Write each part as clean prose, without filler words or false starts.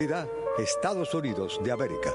Estados Unidos de América.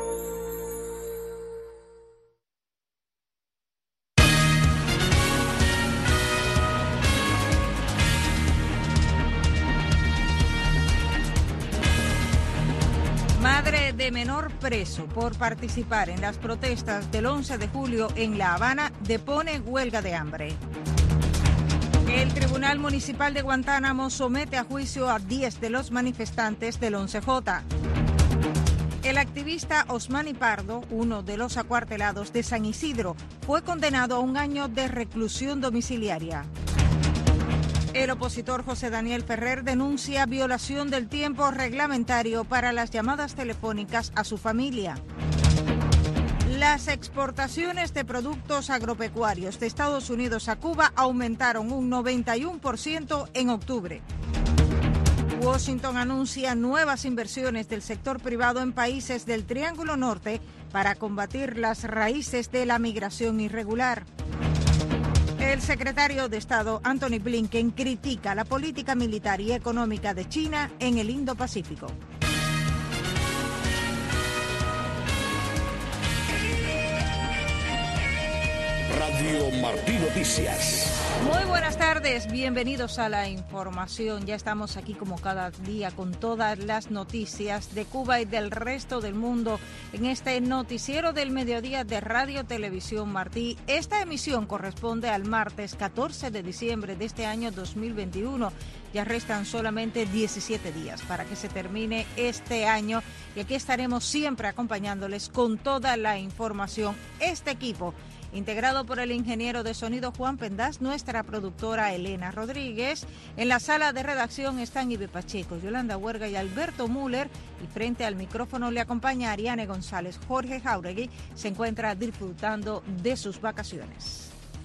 Madre de menor preso por participar en las protestas del 11 de julio en La Habana depone huelga de hambre. El Tribunal Municipal de Guantánamo somete a juicio a 10 de los manifestantes del 11J. El activista Osmani Pardo, uno de los acuartelados de San Isidro, fue condenado a 1 año de reclusión domiciliaria. El opositor José Daniel Ferrer denuncia violación del tiempo reglamentario para las llamadas telefónicas a su familia. Las exportaciones de productos agropecuarios de Estados Unidos a Cuba aumentaron un 91% en octubre. Washington anuncia nuevas inversiones del sector privado en países del Triángulo Norte para combatir las raíces de la migración irregular. El secretario de Estado, Antony Blinken, critica la política militar y económica de China en el Indo-Pacífico. Radio Martí Noticias. Muy buenas tardes, bienvenidos a la información. Ya estamos aquí como cada día con todas las noticias de Cuba y del resto del mundo en este noticiero del mediodía de Radio Televisión Martí. Esta emisión corresponde al martes 14 de diciembre de este año 2021. Ya restan solamente 17 días para que se termine este año y aquí estaremos siempre acompañándoles con toda la información. Este equipo, integrado por el ingeniero de sonido Juan Pendaz, nuestra productora Elena Rodríguez. En la sala de redacción están Ibe Pacheco, Yolanda Huerga y Alberto Müller. Y frente al micrófono le acompaña Ariane González. Jorge Jauregui se encuentra disfrutando de sus vacaciones.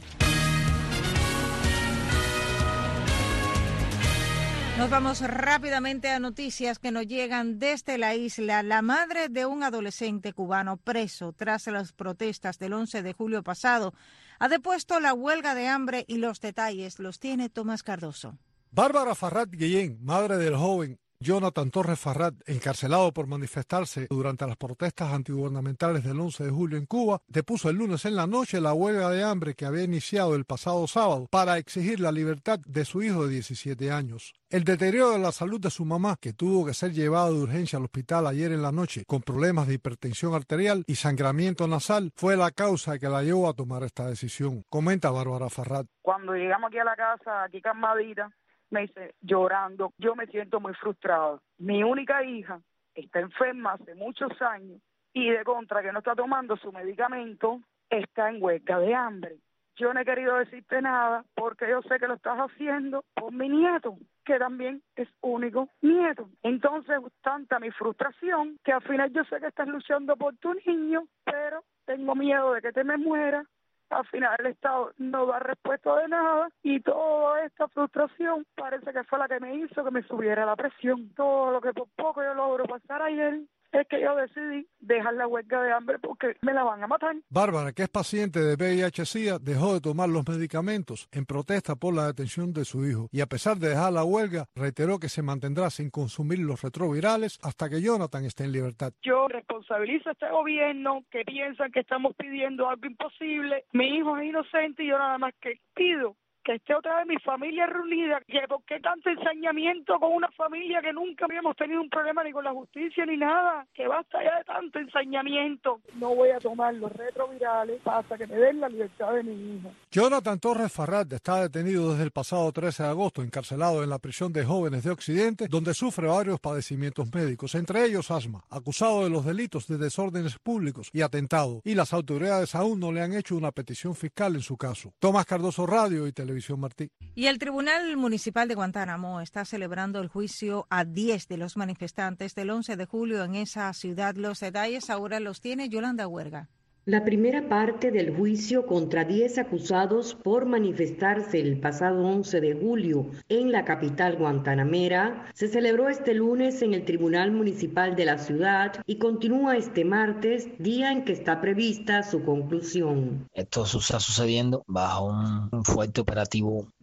Nos vamos rápidamente a noticias que nos llegan desde la isla. La madre de un adolescente cubano preso tras las protestas del 11 de julio pasado ha depuesto la huelga de hambre y los detalles los tiene Tomás Cardoso. Bárbara Farrat Guillén, madre del joven Jonathan Torres Farrat, encarcelado por manifestarse durante las protestas antigubernamentales del 11 de julio en Cuba, depuso el lunes en la noche la huelga de hambre que había iniciado el pasado sábado para exigir la libertad de su hijo de 17 años. El deterioro de la salud de su mamá, que tuvo que ser llevada de urgencia al hospital ayer en la noche con problemas de hipertensión arterial y sangramiento nasal, fue la causa que la llevó a tomar esta decisión. Comenta Bárbara Farrat. Cuando llegamos aquí a la casa, aquí calmadita, me dice, llorando, yo me siento muy frustrada. Mi única hija está enferma hace muchos años y de contra que no está tomando su medicamento, está en huelga de hambre. Yo no he querido decirte nada porque yo sé que lo estás haciendo por mi nieto, que también es único nieto. Entonces, tanta mi frustración que al final yo sé que estás luchando por tu niño, pero tengo miedo de que te me mueras. Al final el Estado no da respuesta de nada y toda esta frustración parece que fue la que me hizo que me subiera la presión. Todo lo que por poco yo logro pasar ayer es que yo decidí dejar la huelga de hambre porque me la van a matar. Bárbara, que es paciente de VIH-Sida, dejó de tomar los medicamentos en protesta por la detención de su hijo y a pesar de dejar la huelga, reiteró que se mantendrá sin consumir los retrovirales hasta que Jonathan esté en libertad. Yo responsabilizo a este gobierno que piensan que estamos pidiendo algo imposible. Mi hijo es inocente y yo nada más que pido que esté otra vez mi familia reunida, que por qué tanto ensañamiento con una familia que nunca habíamos tenido un problema ni con la justicia ni nada, que basta ya de tanto ensañamiento. No voy a tomar los retrovirales hasta que me den la libertad de mi hijo. Jonathan Torres Farrat está detenido desde el pasado 13 de agosto, encarcelado en la prisión de jóvenes de Occidente, donde sufre varios padecimientos médicos, entre ellos asma, acusado de los delitos de desórdenes públicos y atentado, y las autoridades aún no le han hecho una petición fiscal en su caso. Tomás Cardoso, Radio y Televisión Martí. Y el Tribunal Municipal de Guantánamo está celebrando el juicio a 10 de los manifestantes del 11 de julio en esa ciudad. Los detalles ahora los tiene Yolanda Huerga. La primera parte del juicio contra 10 acusados por manifestarse el pasado 11 de julio en la capital guantanamera se celebró este lunes en el Tribunal Municipal de la ciudad y continúa este martes, día en que está prevista su conclusión. Esto está sucediendo bajo un fuerte operativo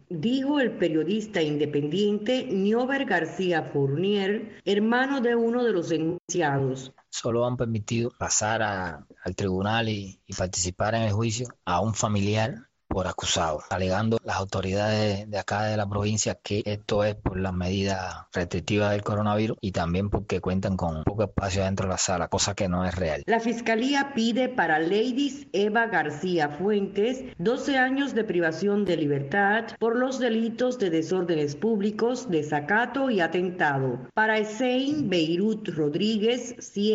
dijo el periodista independiente Niober García Fournier, hermano de uno de los enjuiciados. Solo han permitido pasar al tribunal y participar en el juicio a un familiar por acusado, alegando las autoridades de acá de la provincia que esto es por las medidas restrictivas del coronavirus y también porque cuentan con poco espacio dentro de la sala, cosa que no es real. La Fiscalía pide para Leidis Eva García Fuentes 12 años de privación de libertad por los delitos de desórdenes públicos, desacato y atentado. Para Hussein Beirut Rodríguez,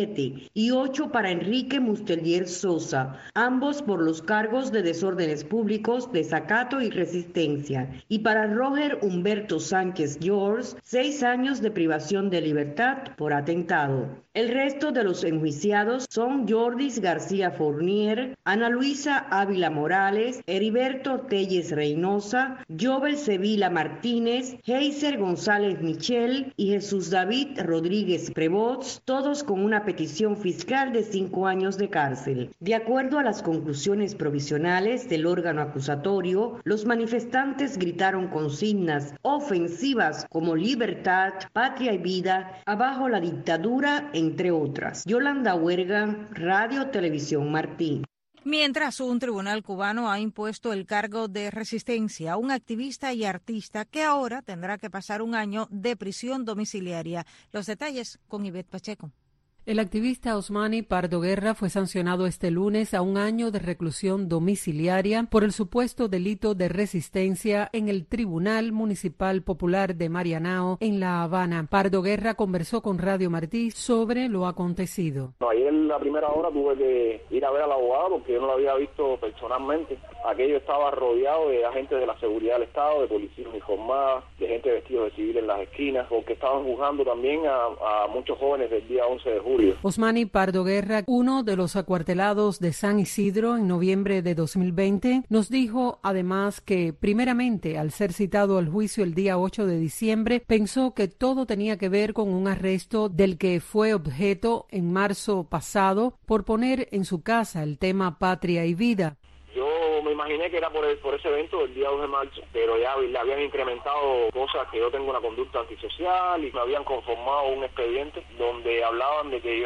7 y 8 para Enrique Mustelier Sosa, ambos por los cargos de desórdenes públicos, desacato y resistencia, y para Roger Humberto Sánchez George, 6 años de privación de libertad por atentado. El resto de los enjuiciados son Jordis García Fournier, Ana Luisa Ávila Morales, Heriberto Telles Reynosa, Jovel Sevilla Martínez, Heiser González Michel y Jesús David Rodríguez Prevost, todos con una petición fiscal de 5 años de cárcel. De acuerdo a las conclusiones provisionales del órgano acusatorio, los manifestantes gritaron consignas ofensivas como libertad, patria y vida, abajo la dictadura, entre otras. Yolanda Huerga, Radio Televisión Martí. Mientras un tribunal cubano ha impuesto el cargo de resistencia a un activista y artista que ahora tendrá que pasar 1 año de prisión domiciliaria. Los detalles con Ivette Pacheco. El activista Osmani Pardo Guerra fue sancionado este lunes a 1 año de reclusión domiciliaria por el supuesto delito de resistencia en el Tribunal Municipal Popular de Marianao, en La Habana. Pardo Guerra conversó con Radio Martí sobre lo acontecido. Ayer en la primera hora tuve que ir a ver al abogado porque yo no lo había visto personalmente. Aquello estaba rodeado de agentes de la seguridad del Estado, de policías uniformadas, de gente vestidos de civil en las esquinas, porque estaban juzgando también a muchos jóvenes del día 11 de julio. Osmani Pardo Guerra, uno de los acuartelados de San Isidro en noviembre de 2020, nos dijo además que primeramente al ser citado al juicio el día 8 de diciembre, pensó que todo tenía que ver con un arresto del que fue objeto en marzo pasado por poner en su casa el tema patria y vida. Me imaginé que era por ese evento del día 2 de marzo, pero ya le habían incrementado cosas, que yo tengo una conducta antisocial y me habían conformado un expediente donde hablaban de que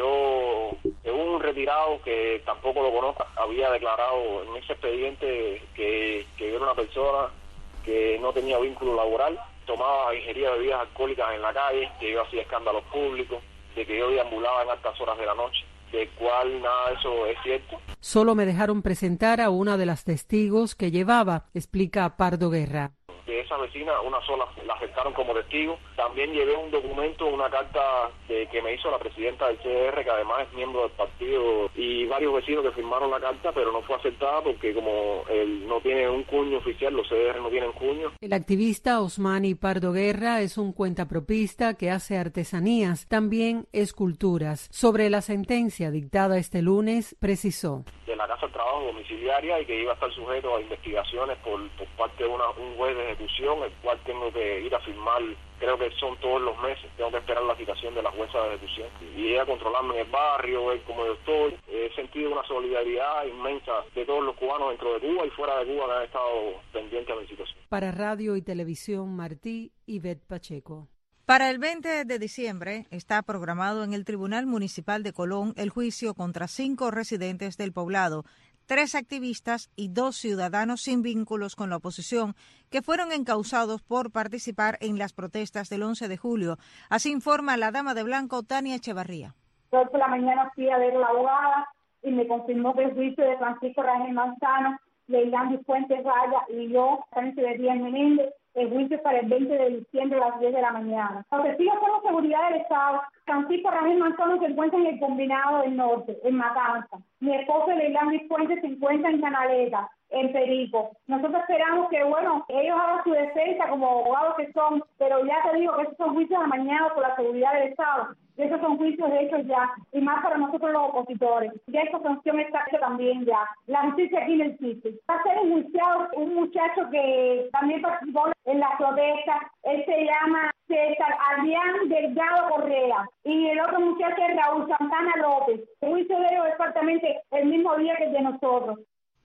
un retirado que tampoco lo conozco había declarado en ese expediente que yo era una persona que no tenía vínculo laboral, tomaba, ingería bebidas alcohólicas en la calle, que yo hacía escándalos públicos, de que yo deambulaba en altas horas de la noche, de cual nada de eso es cierto. Solo me dejaron presentar a una de las testigos que llevaba, explica Pardo Guerra. De esa vecina, una sola la aceptaron como testigo. También llevé un documento, una carta que me hizo la presidenta del CDR, que además es miembro del partido, y varios vecinos que firmaron la carta, pero no fue aceptada porque como él no tiene un cuño oficial, los CDR no tienen cuño. El activista Osmani Pardo Guerra es un cuentapropista que hace artesanías, también esculturas. Sobre la sentencia dictada este lunes, precisó: de la Casa de Trabajo domiciliaria y que iba a estar sujeto a investigaciones por parte de un juez de ejecución, el cual tengo que ir a firmar, creo que son todos los meses, tengo que esperar la citación de la jueza de ejecución y ella controlarme en el barrio, ver cómo yo estoy. He sentido una solidaridad inmensa de todos los cubanos dentro de Cuba y fuera de Cuba que han estado pendientes a mi situación. Para Radio y Televisión Martí, Ivette Pacheco. Para el 20 de diciembre está programado en el Tribunal Municipal de Colón el juicio contra 5 residentes del poblado, 3 activistas y 2 ciudadanos sin vínculos con la oposición que fueron encausados por participar en las protestas del 11 de julio. Así informa la dama de blanco, Tania Echevarría. Hoy por la mañana fui a ver a la abogada y me confirmó que el juicio de Francisco Rangel Manzano, Leilani Fuentes Raya y yo, Sánchez de Díaz Menéndez, el juicio para el 20 de diciembre a las 10 de la mañana. Los testigos son seguridad del Estado. Francisco Rangel Manzano se encuentra en el Combinado del Norte, en Matanza. Mi esposo Leilani Fuentes se encuentra en Canaleta, en Perico. Nosotros esperamos que, ellos hagan su defensa como abogados que son, pero ya te digo que esos son juicios amañados por la seguridad del Estado. Y esos son juicios hechos ya, y más para nosotros los opositores. Ya esta sanción está hecha también ya. La justicia aquí no existe. Va a ser enjuiciado un muchacho que también participó en las protestas. Él se llama César Adrián Delgado Correa. Y el otro muchacho es Raúl Santana López. El juicio de ellos es exactamente el mismo día que el de nosotros.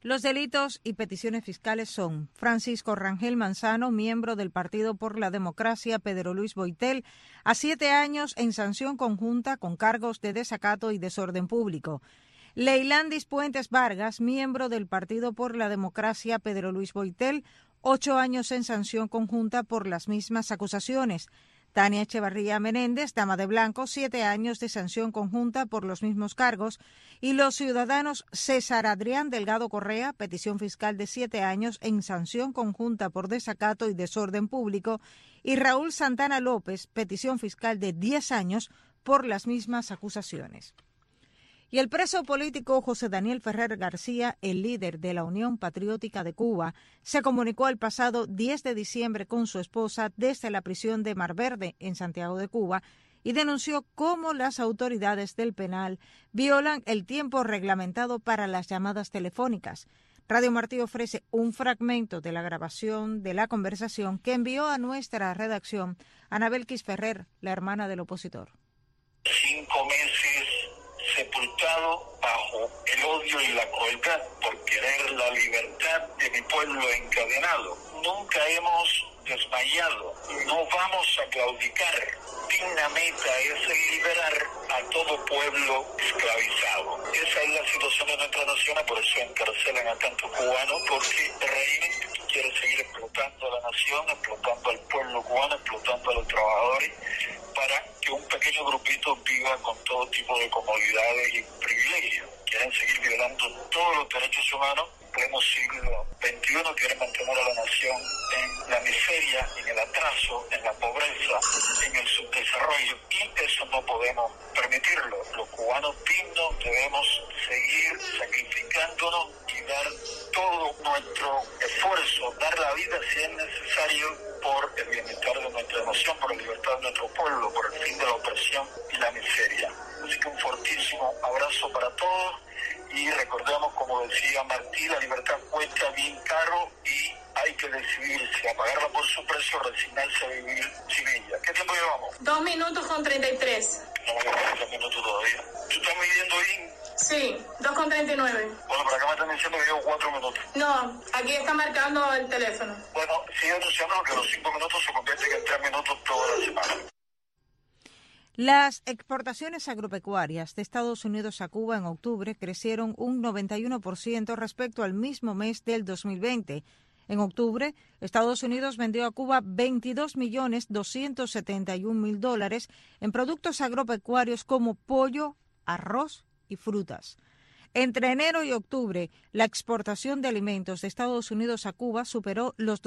Los delitos y peticiones fiscales son Francisco Rangel Manzano, miembro del Partido por la Democracia, Pedro Luis Boitel, a 7 años en sanción conjunta con cargos de desacato y desorden público. Leilandis Puentes Vargas, miembro del Partido por la Democracia, Pedro Luis Boitel, 8 años en sanción conjunta por las mismas acusaciones. Tania Echevarría Menéndez, dama de blanco, 7 años de sanción conjunta por los mismos cargos. Y los ciudadanos César Adrián Delgado Correa, petición fiscal de 7 años en sanción conjunta por desacato y desorden público. Y Raúl Santana López, petición fiscal de 10 años por las mismas acusaciones. Y el preso político José Daniel Ferrer García, el líder de la Unión Patriótica de Cuba, se comunicó el pasado 10 de diciembre con su esposa desde la prisión de Mar Verde, en Santiago de Cuba, y denunció cómo las autoridades del penal violan el tiempo reglamentado para las llamadas telefónicas. Radio Martí ofrece un fragmento de la grabación de la conversación que envió a nuestra redacción Anabelkis Ferrer, la hermana del opositor. 5 meses sepultado bajo el odio y la crueldad por querer la libertad de mi pueblo encadenado. Nunca hemos desmayado, no vamos a claudicar. Digna meta es liberar a todo pueblo esclavizado. Esa es la situación de nuestra nación, por eso encarcelan a tantos cubanos, porque el régimen quiere seguir explotando a la nación, explotando al pueblo cubano, explotando a los trabajadores, para que un pequeño grupito viva con todo tipo de comodidades y privilegios. Quieren seguir violando todos los derechos humanos. Pleno siglo XXI quieren mantener a la nación en la miseria, en el atraso, en la pobreza, en el subdesarrollo, y eso no podemos permitirlo. Los cubanos dignos debemos seguir sacrificándonos y dar todo nuestro esfuerzo, dar la vida si es necesario, por el bienestar de nuestra nación, por la libertad de nuestro pueblo, por el fin de la opresión y la miseria. Así que un fortísimo abrazo para todos y recordemos, como decía Martí, la libertad cuesta bien caro y hay que decidir si apagarla por su precio o resignarse a vivir sin ella. ¿Qué tiempo llevamos? 2 minutos con 33. No me quedan 3 minutos todavía. ¿Tú estás midiendo bien? Sí, 2,39. Bueno, por acá me están diciendo que llevo 4 minutos. No, aquí está marcando el teléfono. Bueno, sigue anunciando que los 5 minutos se convierten en 3 minutos toda la semana. Las exportaciones agropecuarias de Estados Unidos a Cuba en octubre crecieron un 91% respecto al mismo mes del 2020. En octubre, Estados Unidos vendió a Cuba $22.271.000 en productos agropecuarios como pollo, arroz y frutas. Entre enero y octubre, la exportación de alimentos de Estados Unidos a Cuba superó los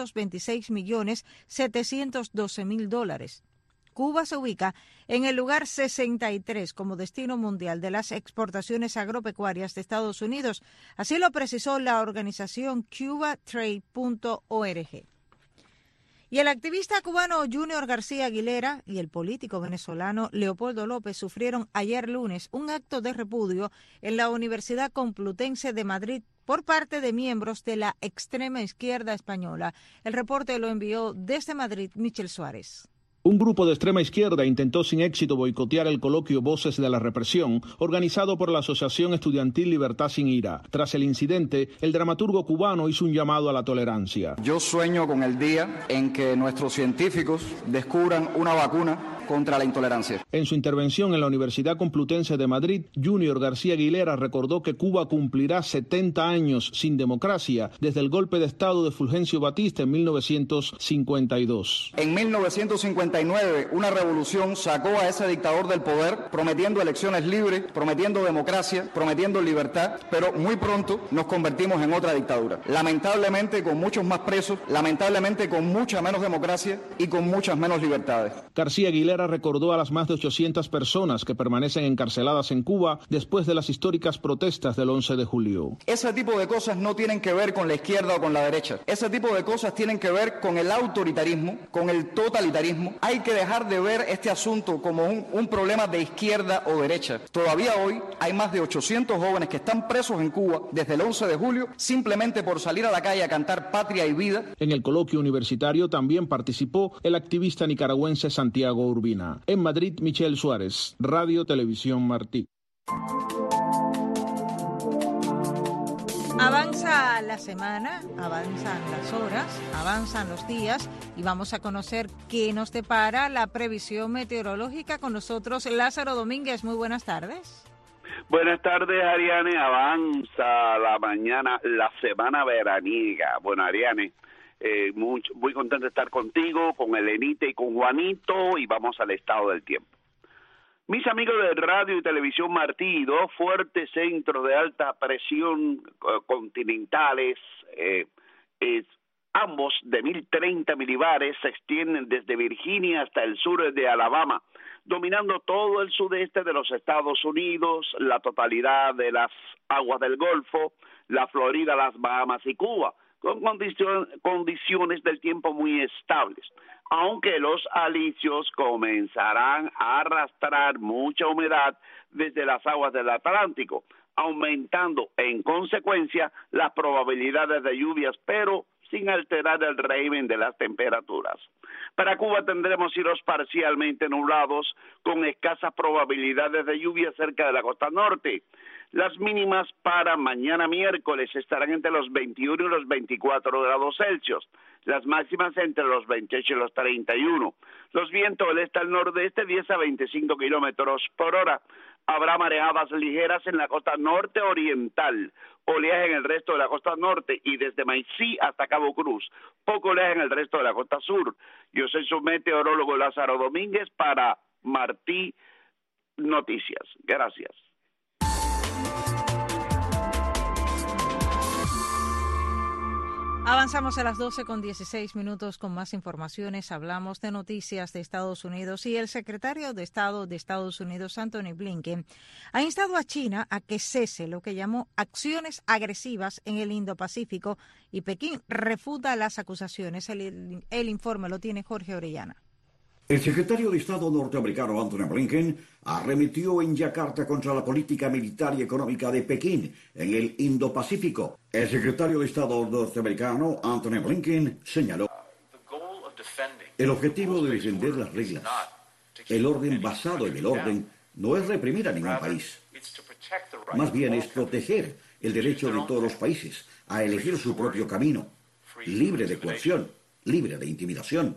$226.712.000. Cuba se ubica en el lugar 63 como destino mundial de las exportaciones agropecuarias de Estados Unidos. Así lo precisó la organización cubatrade.org. Y el activista cubano Junior García Aguilera y el político venezolano Leopoldo López sufrieron ayer lunes un acto de repudio en la Universidad Complutense de Madrid por parte de miembros de la extrema izquierda española. El reporte lo envió desde Madrid Michel Suárez. Un grupo de extrema izquierda intentó sin éxito boicotear el coloquio Voces de la Represión, organizado por la Asociación Estudiantil Libertad Sin Ira. Tras el incidente, el dramaturgo cubano hizo un llamado a la tolerancia. Yo sueño con el día en que nuestros científicos descubran una vacuna contra la intolerancia. En su intervención en la Universidad Complutense de Madrid, Junior García Aguilera recordó que Cuba cumplirá 70 años sin democracia desde el golpe de Estado de Fulgencio Batista en 1952. En 1959, una revolución sacó a ese dictador del poder, prometiendo elecciones libres, prometiendo democracia, prometiendo libertad, pero muy pronto nos convertimos en otra dictadura. Lamentablemente con muchos más presos, lamentablemente con mucha menos democracia y con muchas menos libertades. García Aguilera recordó a las más de 800 personas que permanecen encarceladas en Cuba después de las históricas protestas del 11 de julio. Ese tipo de cosas no tienen que ver con la izquierda o con la derecha. Ese tipo de cosas tienen que ver con el autoritarismo, con el totalitarismo. Hay que dejar de ver este asunto como un problema de izquierda o derecha. Todavía hoy hay más de 800 jóvenes que están presos en Cuba desde el 11 de julio simplemente por salir a la calle a cantar Patria y Vida. En el coloquio universitario también participó el activista nicaragüense Santiago Urbina. En Madrid, Michel Suárez, Radio Televisión Martí. Avanza la semana, avanzan las horas, avanzan los días y vamos a conocer qué nos depara la previsión meteorológica. Con nosotros Lázaro Domínguez. Muy buenas tardes. Buenas tardes, Ariane. Avanza la mañana, la semana veraniega. Bueno, Ariane, muy contento de estar contigo, con Elenita y con Juanito, y vamos al estado del tiempo. Mis amigos de radio y televisión Martí, dos fuertes centros de alta presión continentales, ambos de 1030 milibares, se extienden desde Virginia hasta el sur de Alabama, dominando todo el sudeste de los Estados Unidos, la totalidad de las aguas del Golfo, la Florida, las Bahamas y Cuba, con condiciones del tiempo muy estables, aunque los alisios comenzarán a arrastrar mucha humedad desde las aguas del Atlántico, aumentando en consecuencia las probabilidades de lluvias, pero sin alterar el régimen de las temperaturas. Para Cuba tendremos cielos parcialmente nublados, con escasas probabilidades de lluvia cerca de la costa norte. Las mínimas para mañana miércoles estarán entre los 21 y los 24 grados Celsius. Las máximas entre los 28 y los 31. Los vientos del este al nordeste 10 a 25 kilómetros por hora. Habrá marejadas ligeras en la costa norte oriental, oleaje en el resto de la costa norte y desde Maicí hasta Cabo Cruz, poco oleaje en el resto de la costa sur. Yo soy su meteorólogo Lázaro Domínguez para Martí Noticias. Gracias. Avanzamos a las 12:16 con más informaciones. Hablamos de noticias de Estados Unidos y el secretario de Estado de Estados Unidos, Anthony Blinken, ha instado a China a que cese lo que llamó acciones agresivas en el Indo-Pacífico y Pekín refuta las acusaciones. El informe lo tiene Jorge Orellana. El secretario de Estado norteamericano Anthony Blinken arremetió en Yakarta contra la política militar y económica de Pekín en el Indo-Pacífico. El secretario de Estado norteamericano Anthony Blinken señaló: el objetivo de defender las reglas, el orden basado en el orden, no es reprimir a ningún país. Más bien es proteger el derecho de todos los países a elegir su propio camino, libre de coerción, libre de intimidación.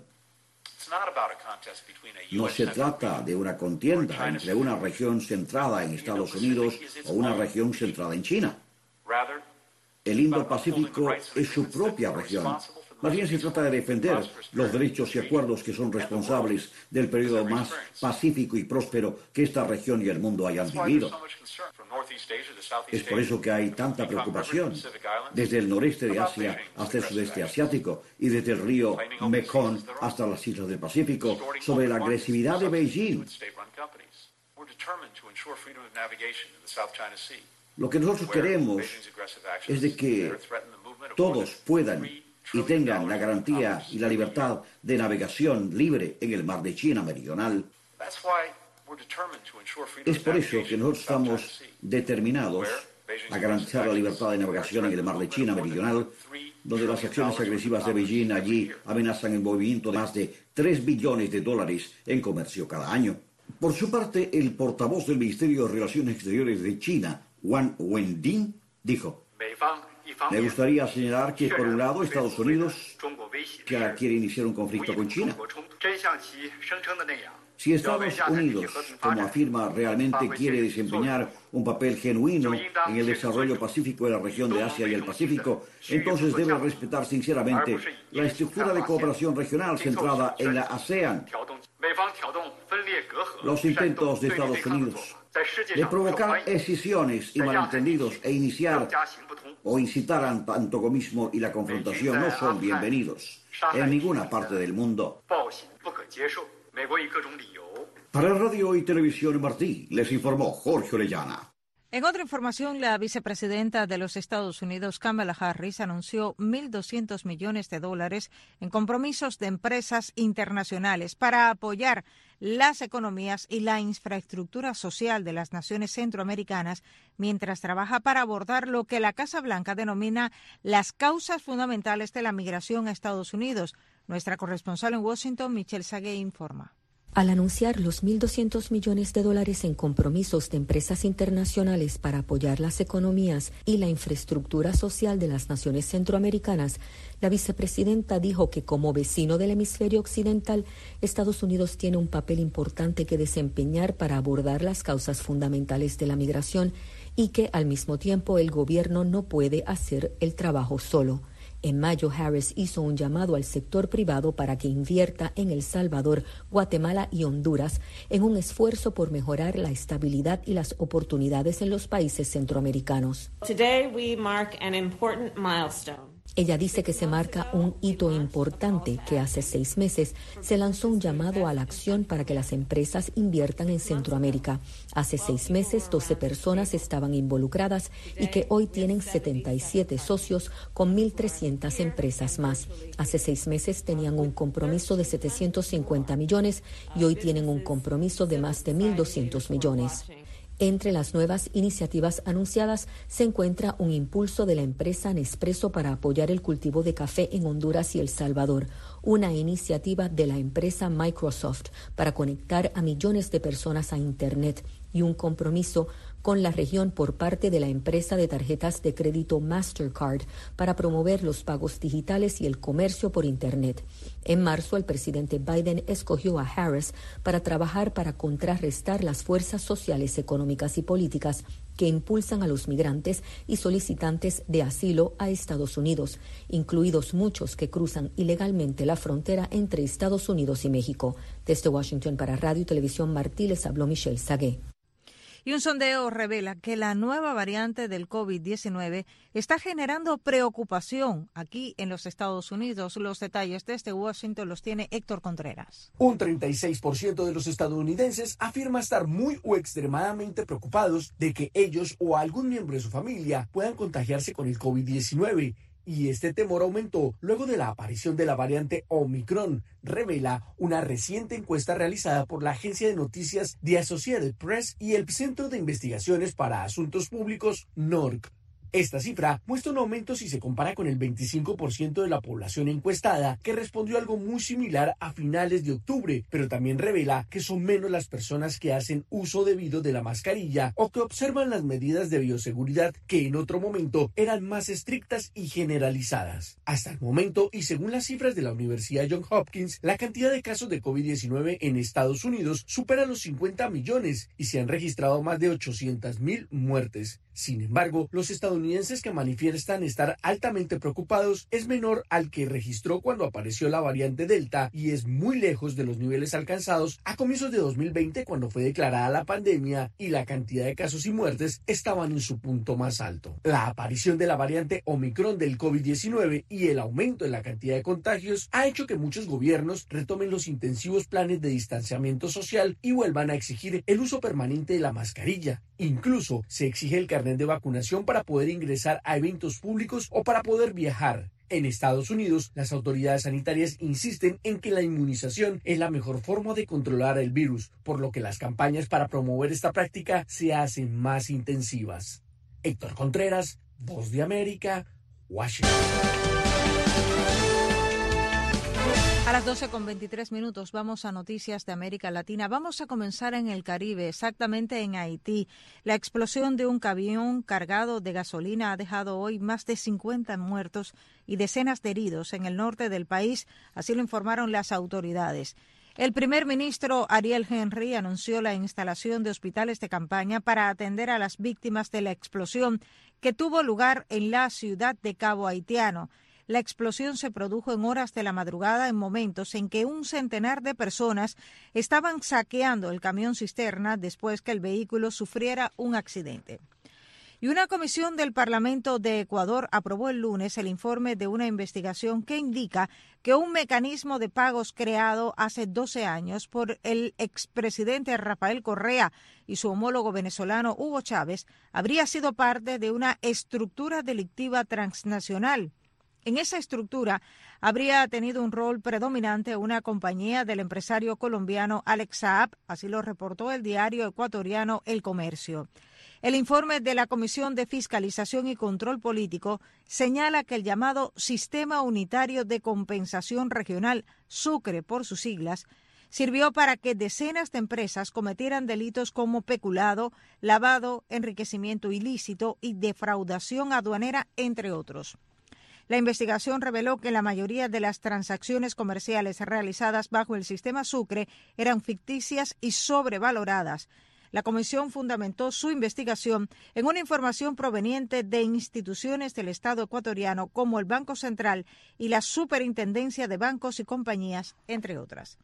No se trata de una contienda entre una región centrada en Estados Unidos o una región centrada en China. El Indo-Pacífico es su propia región. Más bien se trata de defender los derechos y acuerdos que son responsables del periodo más pacífico y próspero que esta región y el mundo hayan vivido. Es por eso que hay tanta preocupación desde el noreste de Asia hasta el sudeste asiático y desde el río Mekong hasta las islas del Pacífico sobre la agresividad de Beijing. Lo que nosotros queremos es de que todos puedan y tengan la garantía y la libertad de navegación libre en el mar de China Meridional. Es por eso que nosotros estamos determinados a garantizar la libertad de navegación en el mar de China Meridional, donde las acciones agresivas de Beijing allí amenazan el movimiento de más de $3 billones en comercio cada año. Por su parte, el portavoz del Ministerio de Relaciones Exteriores de China, Wang Wenbin, dijo: me gustaría señalar que, por un lado, Estados Unidos ya quiere iniciar un conflicto con China. Si Estados Unidos, como afirma, realmente quiere desempeñar un papel genuino en el desarrollo pacífico de la región de Asia y el Pacífico, entonces debe respetar sinceramente la estructura de cooperación regional centrada en la ASEAN. Los intentos de Estados Unidos de provocar escisiones y malentendidos e iniciar o incitar al antagonismo y la confrontación no son bienvenidos en ninguna parte del mundo. Para Radio y Televisión Martí, les informó Jorge Orellana. En otra información, la vicepresidenta de los Estados Unidos, Kamala Harris, anunció $1.200 millones en compromisos de empresas internacionales para apoyar las economías y la infraestructura social de las naciones centroamericanas, mientras trabaja para abordar lo que la Casa Blanca denomina las causas fundamentales de la migración a Estados Unidos. Nuestra corresponsal en Washington, Michelle Sagué, informa. Al anunciar los $1.200 millones en compromisos de empresas internacionales para apoyar las economías y la infraestructura social de las naciones centroamericanas, la vicepresidenta dijo que como vecino del hemisferio occidental, Estados Unidos tiene un papel importante que desempeñar para abordar las causas fundamentales de la migración y que al mismo tiempo el gobierno no puede hacer el trabajo solo. En mayo, Harris hizo un llamado al sector privado para que invierta en El Salvador, Guatemala y Honduras en un esfuerzo por mejorar la estabilidad y las oportunidades en los países centroamericanos. Today we mark an important milestone. Ella dice que se marca un hito importante, que hace 6 meses se lanzó un llamado a la acción para que las empresas inviertan en Centroamérica. Hace 6 meses 12 personas estaban involucradas y que hoy tienen 77 socios con 1.300 empresas más. Hace 6 meses tenían un compromiso de 750 millones y hoy tienen un compromiso de más de 1.200 millones. Entre las nuevas iniciativas anunciadas se encuentra un impulso de la empresa Nespresso para apoyar el cultivo de café en Honduras y El Salvador, una iniciativa de la empresa Microsoft para conectar a millones de personas a Internet y un compromiso con la región por parte de la empresa de tarjetas de crédito Mastercard para promover los pagos digitales y el comercio por Internet. En marzo, el presidente Biden escogió a Harris para trabajar para contrarrestar las fuerzas sociales, económicas y políticas que impulsan a los migrantes y solicitantes de asilo a Estados Unidos, incluidos muchos que cruzan ilegalmente la frontera entre Estados Unidos y México. Desde Washington para Radio y Televisión Martí les habló Michelle Sagué. Y un sondeo revela que la nueva variante del COVID-19 está generando preocupación aquí en los Estados Unidos. Los detalles desde Washington los tiene Héctor Contreras. Un 36% de los estadounidenses afirma estar muy o extremadamente preocupados de que ellos o algún miembro de su familia puedan contagiarse con el COVID-19. Y este temor aumentó luego de la aparición de la variante Omicron, revela una reciente encuesta realizada por la agencia de noticias The Associated Press y el Centro de Investigaciones para Asuntos Públicos, NORC. Esta cifra muestra un aumento si se compara con el 25% de la población encuestada, que respondió algo muy similar a finales de octubre, pero también revela que son menos las personas que hacen uso debido de la mascarilla o que observan las medidas de bioseguridad que en otro momento eran más estrictas y generalizadas. Hasta el momento, y según las cifras de la Universidad Johns Hopkins, la cantidad de casos de COVID-19 en Estados Unidos supera los 50 millones y se han registrado más de 800,000 muertes. Sin embargo, los estadounidenses que manifiestan estar altamente preocupados es menor al que registró cuando apareció la variante Delta y es muy lejos de los niveles alcanzados a comienzos de 2020 cuando fue declarada la pandemia y la cantidad de casos y muertes estaban en su punto más alto. La aparición de la variante Omicron del COVID-19 y el aumento en la cantidad de contagios ha hecho que muchos gobiernos retomen los intensivos planes de distanciamiento social y vuelvan a exigir el uso permanente de la mascarilla. Incluso se exige el carnet de vacunación para poder ingresar a eventos públicos o para poder viajar. En Estados Unidos, las autoridades sanitarias insisten en que la inmunización es la mejor forma de controlar el virus, por lo que las campañas para promover esta práctica se hacen más intensivas. Héctor Contreras, Voz de América, Washington. A las 12:23 vamos a noticias de América Latina. Vamos a comenzar en el Caribe, exactamente en Haití. La explosión de un camión cargado de gasolina ha dejado hoy más de 50 muertos y decenas de heridos en el norte del país, así lo informaron las autoridades. El primer ministro Ariel Henry anunció la instalación de hospitales de campaña para atender a las víctimas de la explosión que tuvo lugar en la ciudad de Cabo Haitiano. La explosión se produjo en horas de la madrugada en momentos en que un centenar de personas estaban saqueando el camión cisterna después que el vehículo sufriera un accidente. Y una comisión del Parlamento de Ecuador aprobó el lunes el informe de una investigación que indica que un mecanismo de pagos creado hace 12 años por el expresidente Rafael Correa y su homólogo venezolano Hugo Chávez habría sido parte de una estructura delictiva transnacional. En esa estructura habría tenido un rol predominante una compañía del empresario colombiano Alex Saab, así lo reportó el diario ecuatoriano El Comercio. El informe de la Comisión de Fiscalización y Control Político señala que el llamado Sistema Unitario de Compensación Regional, SUCRE por sus siglas, sirvió para que decenas de empresas cometieran delitos como peculado, lavado, enriquecimiento ilícito y defraudación aduanera, entre otros. La investigación reveló que la mayoría de las transacciones comerciales realizadas bajo el sistema Sucre eran ficticias y sobrevaloradas. La comisión fundamentó su investigación en una información proveniente de instituciones del Estado ecuatoriano como el Banco Central y la Superintendencia de Bancos y Compañías, entre otras.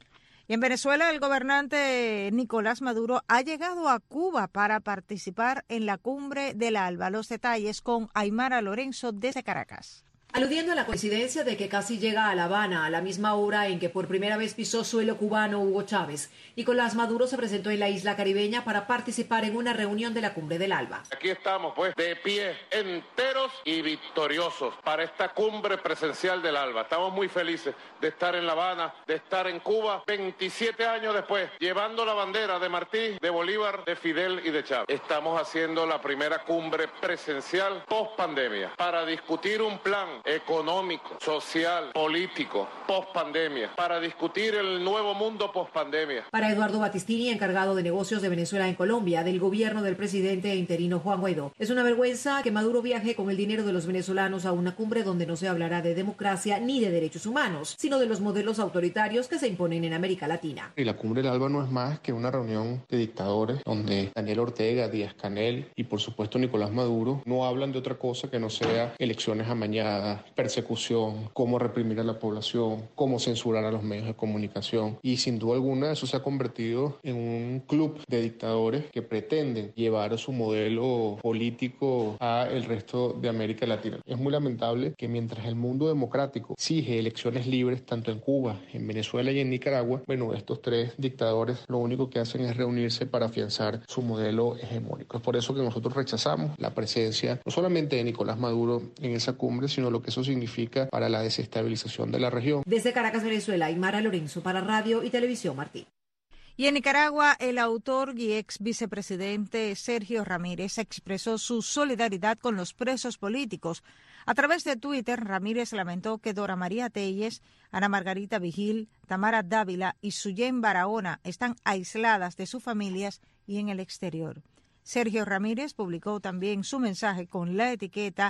Y en Venezuela, el gobernante Nicolás Maduro ha llegado a Cuba para participar en la cumbre del ALBA. Los detalles con Aymara Lorenzo desde Caracas. Aludiendo a la coincidencia de que casi llega a La Habana a la misma hora en que por primera vez pisó suelo cubano Hugo Chávez, Nicolás Maduro se presentó en la isla caribeña para participar en una reunión de la cumbre del ALBA. Aquí estamos, pues, de pie, enteros y victoriosos para esta cumbre presencial del ALBA. Estamos muy felices de estar en La Habana, de estar en Cuba, 27 años después, llevando la bandera de Martí, de Bolívar, de Fidel y de Chávez. Estamos haciendo la primera cumbre presencial post-pandemia para discutir un plan económico, social, político, post-pandemia, para discutir el nuevo mundo post-pandemia. Para Eduardo Batistini, encargado de negocios de Venezuela en Colombia, del gobierno del presidente interino Juan Guaidó, es una vergüenza que Maduro viaje con el dinero de los venezolanos a una cumbre donde no se hablará de democracia ni de derechos humanos, sino de los modelos autoritarios que se imponen en América Latina. Y la cumbre del ALBA no es más que una reunión de dictadores donde Daniel Ortega, Díaz-Canel y por supuesto Nicolás Maduro no hablan de otra cosa que no sea elecciones amañadas, persecución, cómo reprimir a la población, cómo censurar a los medios de comunicación. Y sin duda alguna eso se ha convertido en un club de dictadores que pretenden llevar su modelo político a el resto de América Latina. Es muy lamentable que mientras el mundo democrático exige elecciones libres tanto en Cuba, en Venezuela y en Nicaragua, bueno, estos tres dictadores lo único que hacen es reunirse para afianzar su modelo hegemónico. Es por eso que nosotros rechazamos la presencia no solamente de Nicolás Maduro en esa cumbre, sino lo que eso significa para la desestabilización de la región. Desde Caracas, Venezuela, Aymara Lorenzo para Radio y Televisión Martí. Y en Nicaragua, el autor y ex vicepresidente Sergio Ramírez expresó su solidaridad con los presos políticos. A través de Twitter, Ramírez lamentó que Dora María Telles, Ana Margarita Vigil, Tamara Dávila y Suyén Barahona están aisladas de sus familias y en el exterior. Sergio Ramírez publicó también su mensaje con la etiqueta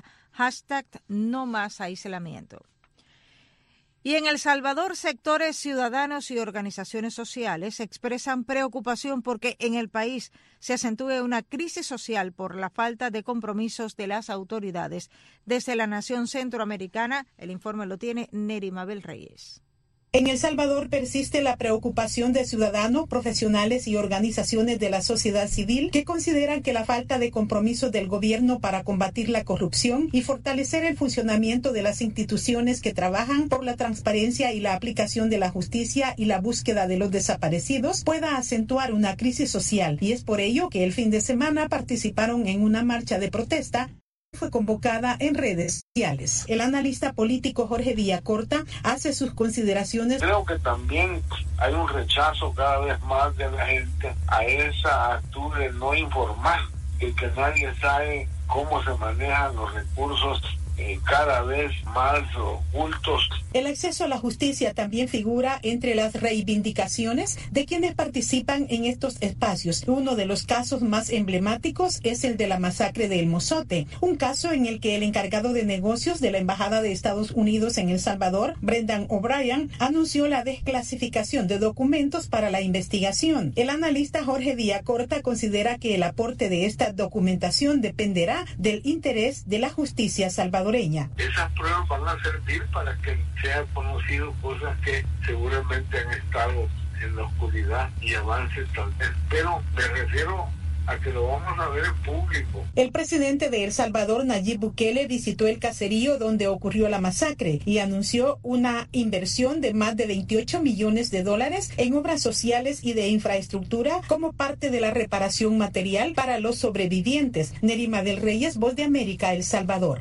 #NoMásAislamiento. Y en El Salvador, sectores ciudadanos y organizaciones sociales expresan preocupación porque en el país se acentúe una crisis social por la falta de compromisos de las autoridades. Desde la nación centroamericana, el informe lo tiene Neri Mabel Reyes. En El Salvador persiste la preocupación de ciudadanos, profesionales y organizaciones de la sociedad civil que consideran que la falta de compromiso del gobierno para combatir la corrupción y fortalecer el funcionamiento de las instituciones que trabajan por la transparencia y la aplicación de la justicia y la búsqueda de los desaparecidos pueda acentuar una crisis social. Y es por ello que el fin de semana participaron en una marcha de protesta fue convocada en redes sociales. El analista político Jorge Villacorta hace sus consideraciones. Creo que también hay un rechazo cada vez más de la gente a esa actitud de no informar, de que nadie sabe cómo se manejan los recursos cada vez más ocultos. El acceso a la justicia también figura entre las reivindicaciones de quienes participan en estos espacios. Uno de los casos más emblemáticos es el de la masacre de El Mozote, un caso en el que el encargado de negocios de la Embajada de Estados Unidos en El Salvador, Brendan O'Brien, anunció la desclasificación de documentos para la investigación. El analista Jorge Villacorta considera que el aporte de esta documentación dependerá del interés de la justicia salvadoreña. Esas pruebas van a servir para que sean conocido cosas que seguramente han estado en la oscuridad y avancen tal vez. Pero me refiero a que lo vamos a ver en público. El presidente de El Salvador, Nayib Bukele, visitó el caserío donde ocurrió la masacre y anunció una inversión de más de $28 millones en obras sociales y de infraestructura como parte de la reparación material para los sobrevivientes. Nerima del Reyes, Voz de América, El Salvador.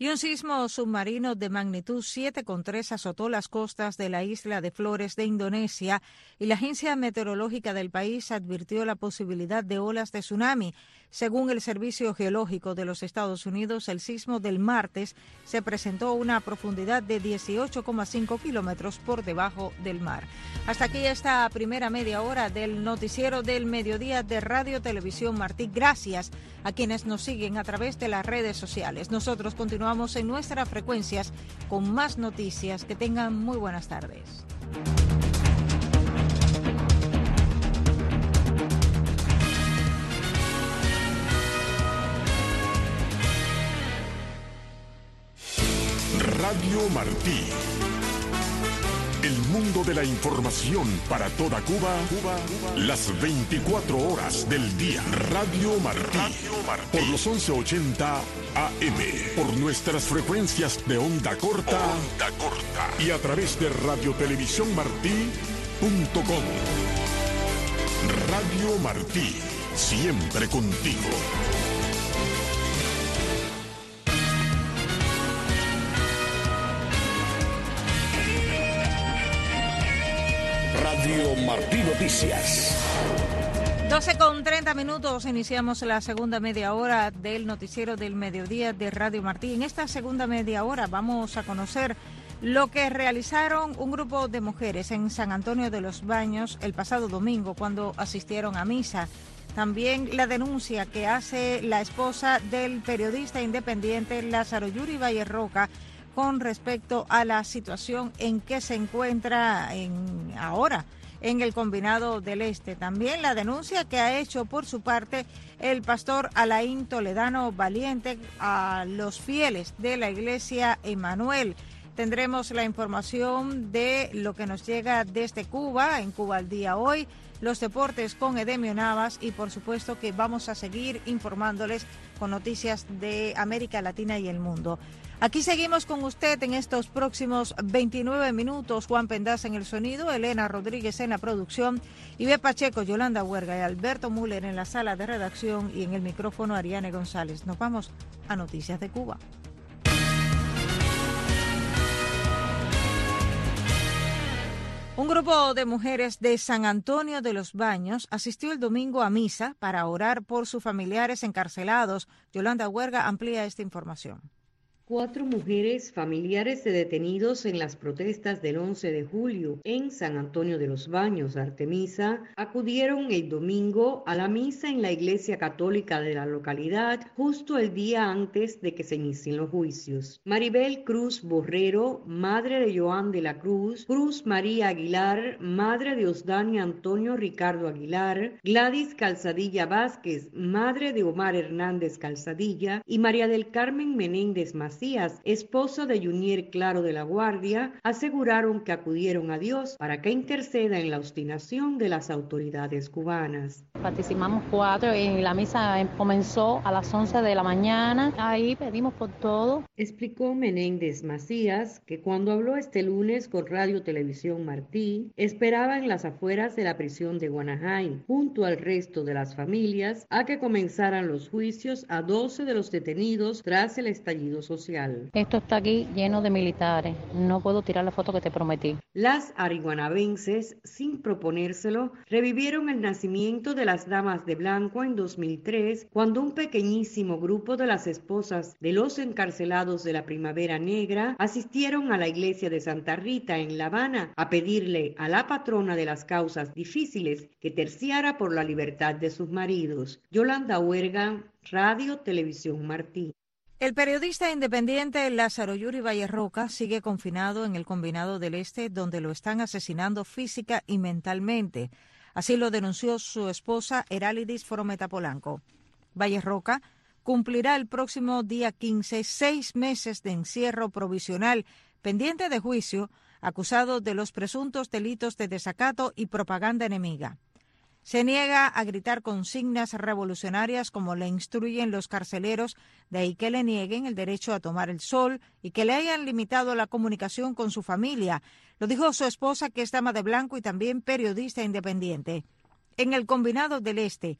Y un sismo submarino de magnitud 7,3 azotó las costas de la isla de Flores de Indonesia y la agencia meteorológica del país advirtió la posibilidad de olas de tsunami. Según el Servicio Geológico de los Estados Unidos, el sismo del martes se presentó a una profundidad de 18,5 kilómetros por debajo del mar. Hasta aquí esta primera media hora del noticiero del mediodía de Radio Televisión Martí. Gracias a quienes nos siguen a través de las redes sociales. Nosotros continuamos en nuestras frecuencias con más noticias. Que tengan muy buenas tardes. Radio Martí. El mundo de la información para toda Cuba, las 24 horas del día. Radio Martí. Por los 1180 AM. Por nuestras frecuencias de onda corta. Y a través de radiotelevisiónmartí.com. Radio Martí. Siempre contigo. Radio Martí Noticias. 12:30, iniciamos la segunda media hora del noticiero del mediodía de Radio Martí. En esta segunda media hora vamos a conocer lo que realizaron un grupo de mujeres en San Antonio de los Baños el pasado domingo cuando asistieron a misa. También la denuncia que hace la esposa del periodista independiente Lázaro Yuri Valle Roca con respecto a la situación en que se encuentra ahora en el Combinado del Este. También la denuncia que ha hecho por su parte el pastor Alain Toledano Valiente a los fieles de la Iglesia Emanuel. Tendremos la información de lo que nos llega desde Cuba, en Cuba al día hoy, los deportes con Edemio Navas y por supuesto que vamos a seguir informándoles con noticias de América Latina y el mundo. Aquí seguimos con usted en estos próximos 29 minutos. Juan Pendaz en el sonido, Elena Rodríguez en la producción, Ibe Pacheco, Yolanda Huerga y Alberto Müller en la sala de redacción y en el micrófono Ariane González. Nos vamos a Noticias de Cuba. Un grupo de mujeres de San Antonio de los Baños asistió el domingo a misa para orar por sus familiares encarcelados. Yolanda Huerga amplía esta información. 4 mujeres familiares de detenidos en las protestas del 11 de julio en San Antonio de los Baños, Artemisa, acudieron el domingo a la misa en la Iglesia Católica de la localidad justo el día antes de que se inicien los juicios. Maribel Cruz Borrero, madre de Joan de la Cruz, Cruz María Aguilar, madre de Osdania Antonio Ricardo Aguilar, Gladys Calzadilla Vázquez, madre de Omar Hernández Calzadilla y María del Carmen Menéndez Macías, esposa de Junier Claro de la Guardia, aseguraron que acudieron a Dios para que interceda en la obstinación de las autoridades cubanas. Participamos 4 y la misa comenzó a las 11 de la mañana. Ahí pedimos por todo. Explicó Menéndez Macías que cuando habló este lunes con Radio Televisión Martí, esperaba en las afueras de la prisión de Guanajay, junto al resto de las familias, a que comenzaran los juicios a 12 de los detenidos tras el estallido social. Esto está aquí lleno de militares. No puedo tirar la foto que te prometí. Las ariguanabenses, sin proponérselo, revivieron el nacimiento de las Damas de Blanco en 2003, cuando un pequeñísimo grupo de las esposas de los encarcelados de la Primavera Negra asistieron a la iglesia de Santa Rita en La Habana a pedirle a la patrona de las causas difíciles que terciara por la libertad de sus maridos. Yolanda Huerga, Radio Televisión Martí. El periodista independiente Lázaro Yuri Valle Roca sigue confinado en el Combinado del Este, donde lo están asesinando física y mentalmente. Así lo denunció su esposa Herálidis Frometa Polanco. Valle Roca cumplirá el próximo día 15 6 meses de encierro provisional, pendiente de juicio, acusado de los presuntos delitos de desacato y propaganda enemiga. Se niega a gritar consignas revolucionarias como le instruyen los carceleros, de ahí que le nieguen el derecho a tomar el sol y que le hayan limitado la comunicación con su familia. Lo dijo su esposa, que es dama de blanco y también periodista independiente. En el Combinado del Este,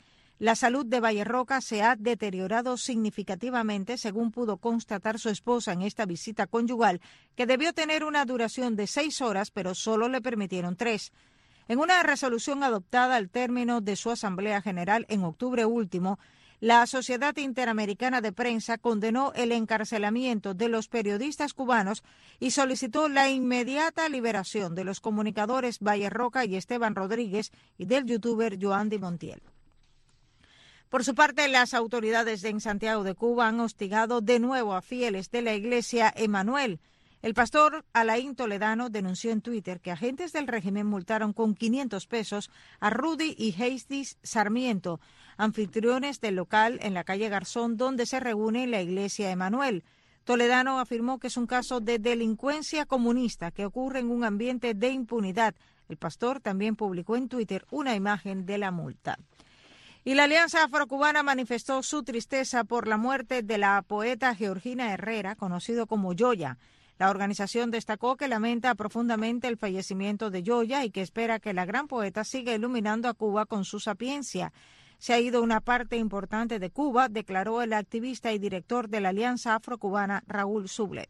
La salud de Valle Roca se ha deteriorado significativamente, según pudo constatar su esposa en esta visita conyugal, que debió tener una duración de 6 horas, pero solo le permitieron 3. En una resolución adoptada al término de su Asamblea General en octubre último, la Sociedad Interamericana de Prensa condenó el encarcelamiento de los periodistas cubanos y solicitó la inmediata liberación de los comunicadores Valle Roca y Esteban Rodríguez y del youtuber Yoandi Montiel. Por su parte, las autoridades en Santiago de Cuba han hostigado de nuevo a fieles de la iglesia Emanuel. El pastor Alain Toledano denunció en Twitter que agentes del régimen multaron con 500 pesos a Rudy y Heistis Sarmiento, anfitriones del local en la calle Garzón donde se reúne la iglesia Emanuel. Toledano afirmó que es un caso de delincuencia comunista que ocurre en un ambiente de impunidad. El pastor también publicó en Twitter una imagen de la multa. Y la Alianza Afrocubana manifestó su tristeza por la muerte de la poeta Georgina Herrera, conocido como Yoya. La organización destacó que lamenta profundamente el fallecimiento de Yoya y que espera que la gran poeta siga iluminando a Cuba con su sapiencia. Se ha ido una parte importante de Cuba, declaró el activista y director de la Alianza Afrocubana, Raúl Sublet.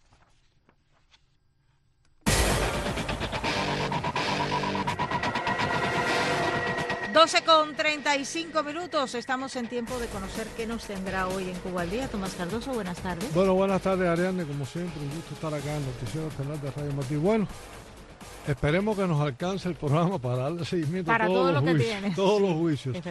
Con 35 minutos, estamos en tiempo de conocer qué nos tendrá hoy en Cuba al Día. Tomás Cardoso, buenas tardes. Bueno, buenas tardes, Ariadne, como siempre, un gusto estar acá en Noticiero Estelar de Radio Martí. Bueno, esperemos que nos alcance el programa para darle seguimiento a todos los juicios. Todos los juicios. Es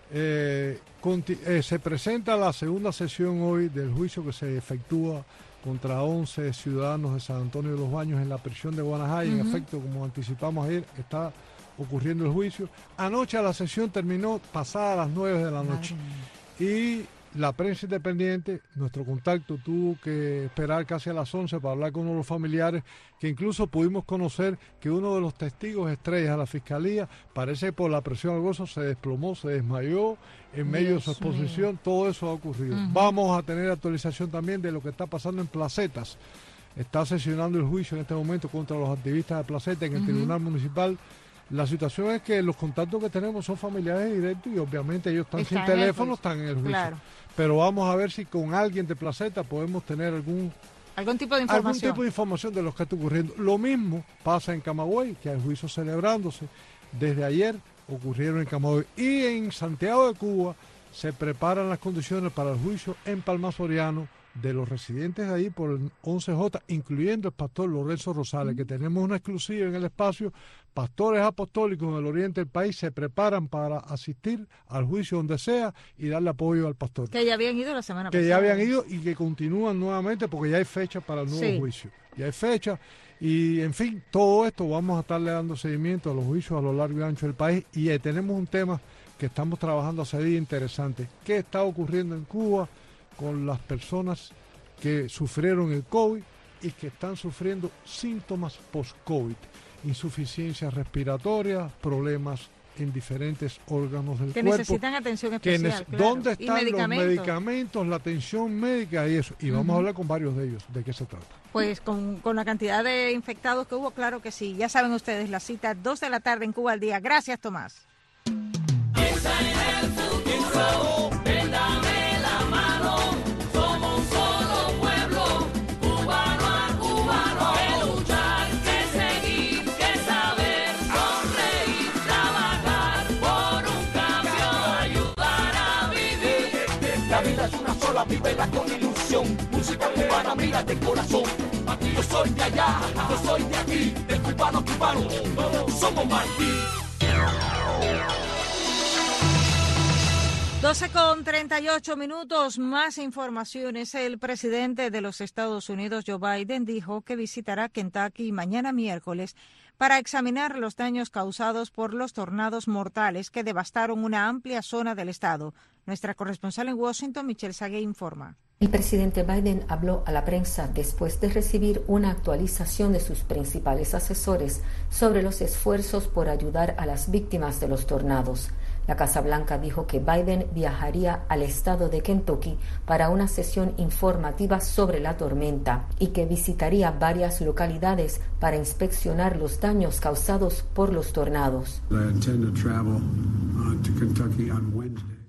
verdad. Se presenta la segunda sesión hoy del juicio que se efectúa contra 11 ciudadanos de San Antonio de los Baños en la prisión de Guanajay. En efecto, como anticipamos ayer, está ocurriendo el juicio. Anoche la sesión terminó pasada las 9 de la noche. Y la prensa independiente, nuestro contacto, tuvo que esperar casi a las 11 para hablar con uno de los familiares, que incluso pudimos conocer que uno de los testigos estrellas de la fiscalía, parece que por la presión al gozo se desplomó, se desmayó en medio de su exposición. Todo eso ha ocurrido. Vamos a tener actualización también de lo que está pasando en Placetas. Está sesionando el juicio en este momento contra los activistas de Placeta en el Tribunal Municipal. La situación es que los contactos que tenemos son familiares directos y obviamente ellos están sin teléfono, están en el juicio. Claro. Pero vamos a ver si con alguien de Placeta podemos tener algún tipo de información de lo que está ocurriendo. Lo mismo pasa en Camagüey, que hay juicios celebrándose. Desde ayer ocurrieron en Camagüey. Y en Santiago de Cuba se preparan las condiciones para el juicio en Palma Soriano de los residentes de ahí por el 11J, incluyendo el pastor Lorenzo Rosales, que tenemos una exclusiva en el espacio. Pastores apostólicos en el oriente del país se preparan para asistir al juicio donde sea y darle apoyo al pastor. Que ya habían ido la semana pasada. Que ya habían ido y que continúan nuevamente porque ya hay fecha para el nuevo juicio. Ya hay fecha y, en fin, todo esto vamos a estarle dando seguimiento a los juicios a lo largo y ancho del país. Y tenemos un tema que estamos trabajando hace días interesante. ¿Qué está ocurriendo en Cuba con las personas que sufrieron el COVID y que están sufriendo síntomas post-COVID? Insuficiencia respiratoria, problemas en diferentes órganos del cuerpo. Que necesitan atención especial. ¿Dónde están los medicamentos, la atención médica y eso? Y vamos a hablar con varios de ellos. ¿De qué se trata? Pues con la cantidad de infectados que hubo, claro que sí. Ya saben ustedes, la cita 2 de la tarde en Cuba al Día. Gracias, Tomás. Vívela con ilusión, música cubana, mira de corazón. Aquí yo soy de allá, yo soy de aquí, de cubano a cubano, somos Martí. 12:38, más informaciones. El presidente de los Estados Unidos, Joe Biden, dijo que visitará Kentucky mañana miércoles para examinar los daños causados por los tornados mortales que devastaron una amplia zona del estado. Nuestra corresponsal en Washington, Michelle Sagué, informa. El presidente Biden habló a la prensa después de recibir una actualización de sus principales asesores sobre los esfuerzos por ayudar a las víctimas de los tornados. La Casa Blanca dijo que Biden viajaría al estado de Kentucky para una sesión informativa sobre la tormenta y que visitaría varias localidades para inspeccionar los daños causados por los tornados.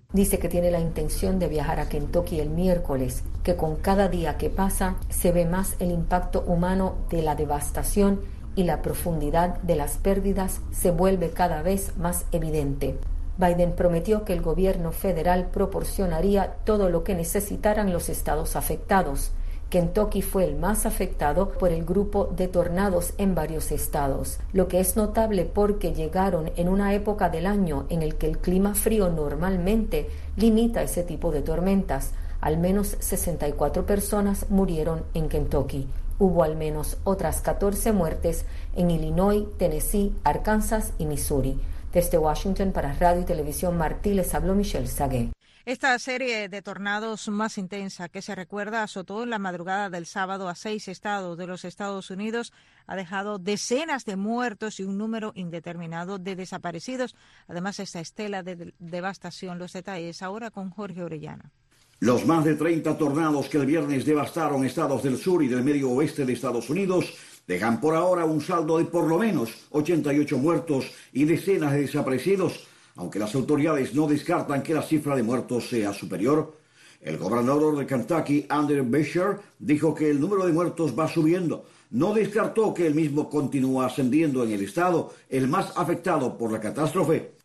Dice que tiene la intención de viajar a Kentucky el miércoles, que con cada día que pasa se ve más el impacto humano de la devastación y la profundidad de las pérdidas se vuelve cada vez más evidente. Biden prometió que el gobierno federal proporcionaría todo lo que necesitaran los estados afectados. Kentucky fue el más afectado por el grupo de tornados en varios estados, lo que es notable porque llegaron en una época del año en el que el clima frío normalmente limita ese tipo de tormentas. Al menos 64 personas murieron en Kentucky. Hubo al menos otras 14 muertes en Illinois, Tennessee, Arkansas y Missouri. Desde Washington para Radio y Televisión Martí les habló Michelle Sagué. Esta serie de tornados más intensa que se recuerda azotó en la madrugada del sábado a 6 estados de los Estados Unidos, ha dejado decenas de muertos y un número indeterminado de desaparecidos. Además, esta estela de devastación, los detalles ahora con Jorge Orellana. Los más de 30 tornados que el viernes devastaron estados del sur y del medio oeste de Estados Unidos dejan por ahora un saldo de por lo menos 88 muertos y decenas de desaparecidos, aunque las autoridades no descartan que la cifra de muertos sea superior. El gobernador de Kentucky, Andrew Beshear, dijo que el número de muertos va subiendo. No descartó que el mismo continúa ascendiendo en el estado, el más afectado por la catástrofe.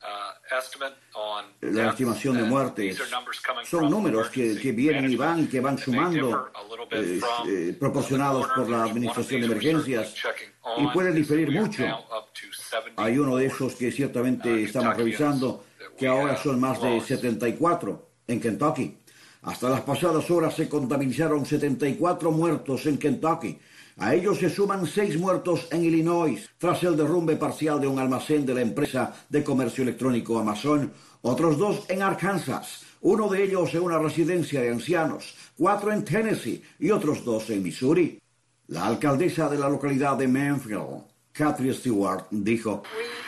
La estimación de muertes son números que vienen y van y que van sumando, proporcionados por la Administración de Emergencias, y pueden diferir mucho. Hay uno de esos que ciertamente estamos revisando, que ahora son más de 74 en Kentucky. Hasta las pasadas horas se contabilizaron 74 muertos en Kentucky. A ellos se suman 6 muertos en Illinois, tras el derrumbe parcial de un almacén de la empresa de comercio electrónico Amazon. Otros 2 en Arkansas, uno de ellos en una residencia de ancianos, 4 en Tennessee y otros 2 en Missouri. La alcaldesa de la localidad de Mansfield, Kathy Stewart, dijo: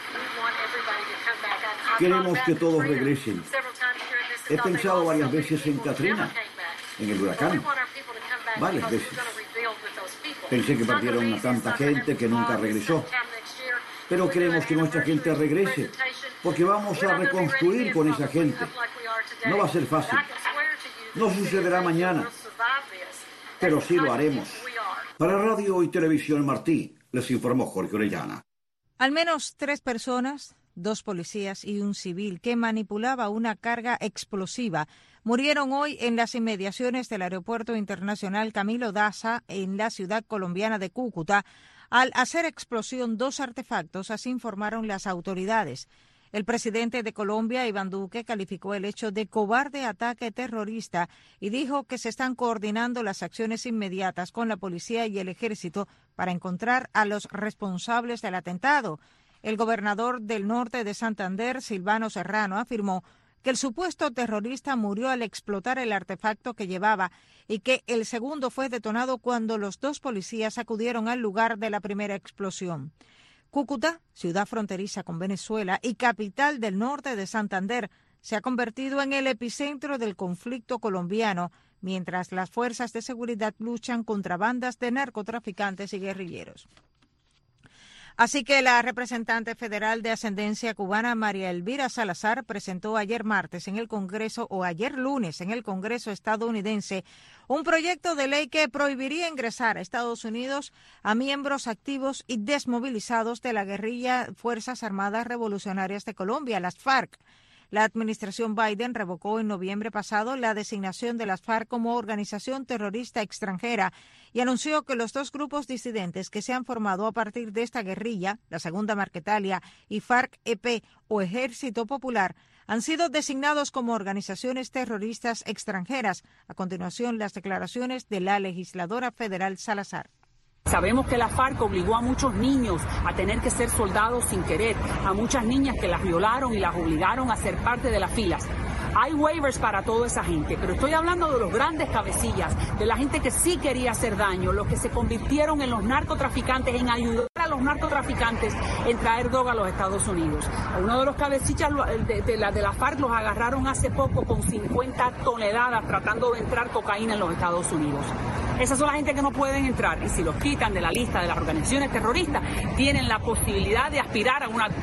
queremos que todos regresen. He pensado varias veces en Katrina, en el huracán, varias veces. Pensé que perdieron a tanta gente que nunca regresó. Pero queremos que nuestra gente regrese, porque vamos a reconstruir con esa gente. No va a ser fácil. No sucederá mañana, pero sí lo haremos. Para Radio y Televisión Martí, les informó Jorge Orellana. Al menos 3 personas, 2 policías y un civil que manipulaba una carga explosiva murieron hoy en las inmediaciones del Aeropuerto Internacional Camilo Daza en la ciudad colombiana de Cúcuta al hacer explosión 2 artefactos, así informaron las autoridades. El presidente de Colombia, Iván Duque, calificó el hecho de cobarde ataque terrorista y dijo que se están coordinando las acciones inmediatas con la policía y el ejército para encontrar a los responsables del atentado. El gobernador del norte de Santander, Silvano Serrano, afirmó que el supuesto terrorista murió al explotar el artefacto que llevaba y que el segundo fue detonado cuando los 2 policías acudieron al lugar de la primera explosión. Cúcuta, ciudad fronteriza con Venezuela y capital del norte de Santander, se ha convertido en el epicentro del conflicto colombiano, mientras las fuerzas de seguridad luchan contra bandas de narcotraficantes y guerrilleros. Así que la representante federal de ascendencia cubana, María Elvira Salazar, presentó ayer lunes en el Congreso estadounidense un proyecto de ley que prohibiría ingresar a Estados Unidos a miembros activos y desmovilizados de la guerrilla Fuerzas Armadas Revolucionarias de Colombia, las FARC. La administración Biden revocó en noviembre pasado la designación de las FARC como organización terrorista extranjera y anunció que los 2 grupos disidentes que se han formado a partir de esta guerrilla, la Segunda Marquetalia y FARC-EP o Ejército Popular, han sido designados como organizaciones terroristas extranjeras. A continuación, las declaraciones de la legisladora federal Salazar. Sabemos que la FARC obligó a muchos niños a tener que ser soldados sin querer, a muchas niñas que las violaron y las obligaron a ser parte de las filas. Hay waivers para toda esa gente, pero estoy hablando de los grandes cabecillas, de la gente que sí quería hacer daño, los que se convirtieron en los narcotraficantes, en ayudar a los narcotraficantes en traer droga a los Estados Unidos. A uno de los cabecillas de la FARC los agarraron hace poco con 50 toneladas tratando de entrar cocaína en los Estados Unidos. Esas son la gente que no pueden entrar y si los quitan de la lista de las organizaciones terroristas, tienen la posibilidad de aspirar a una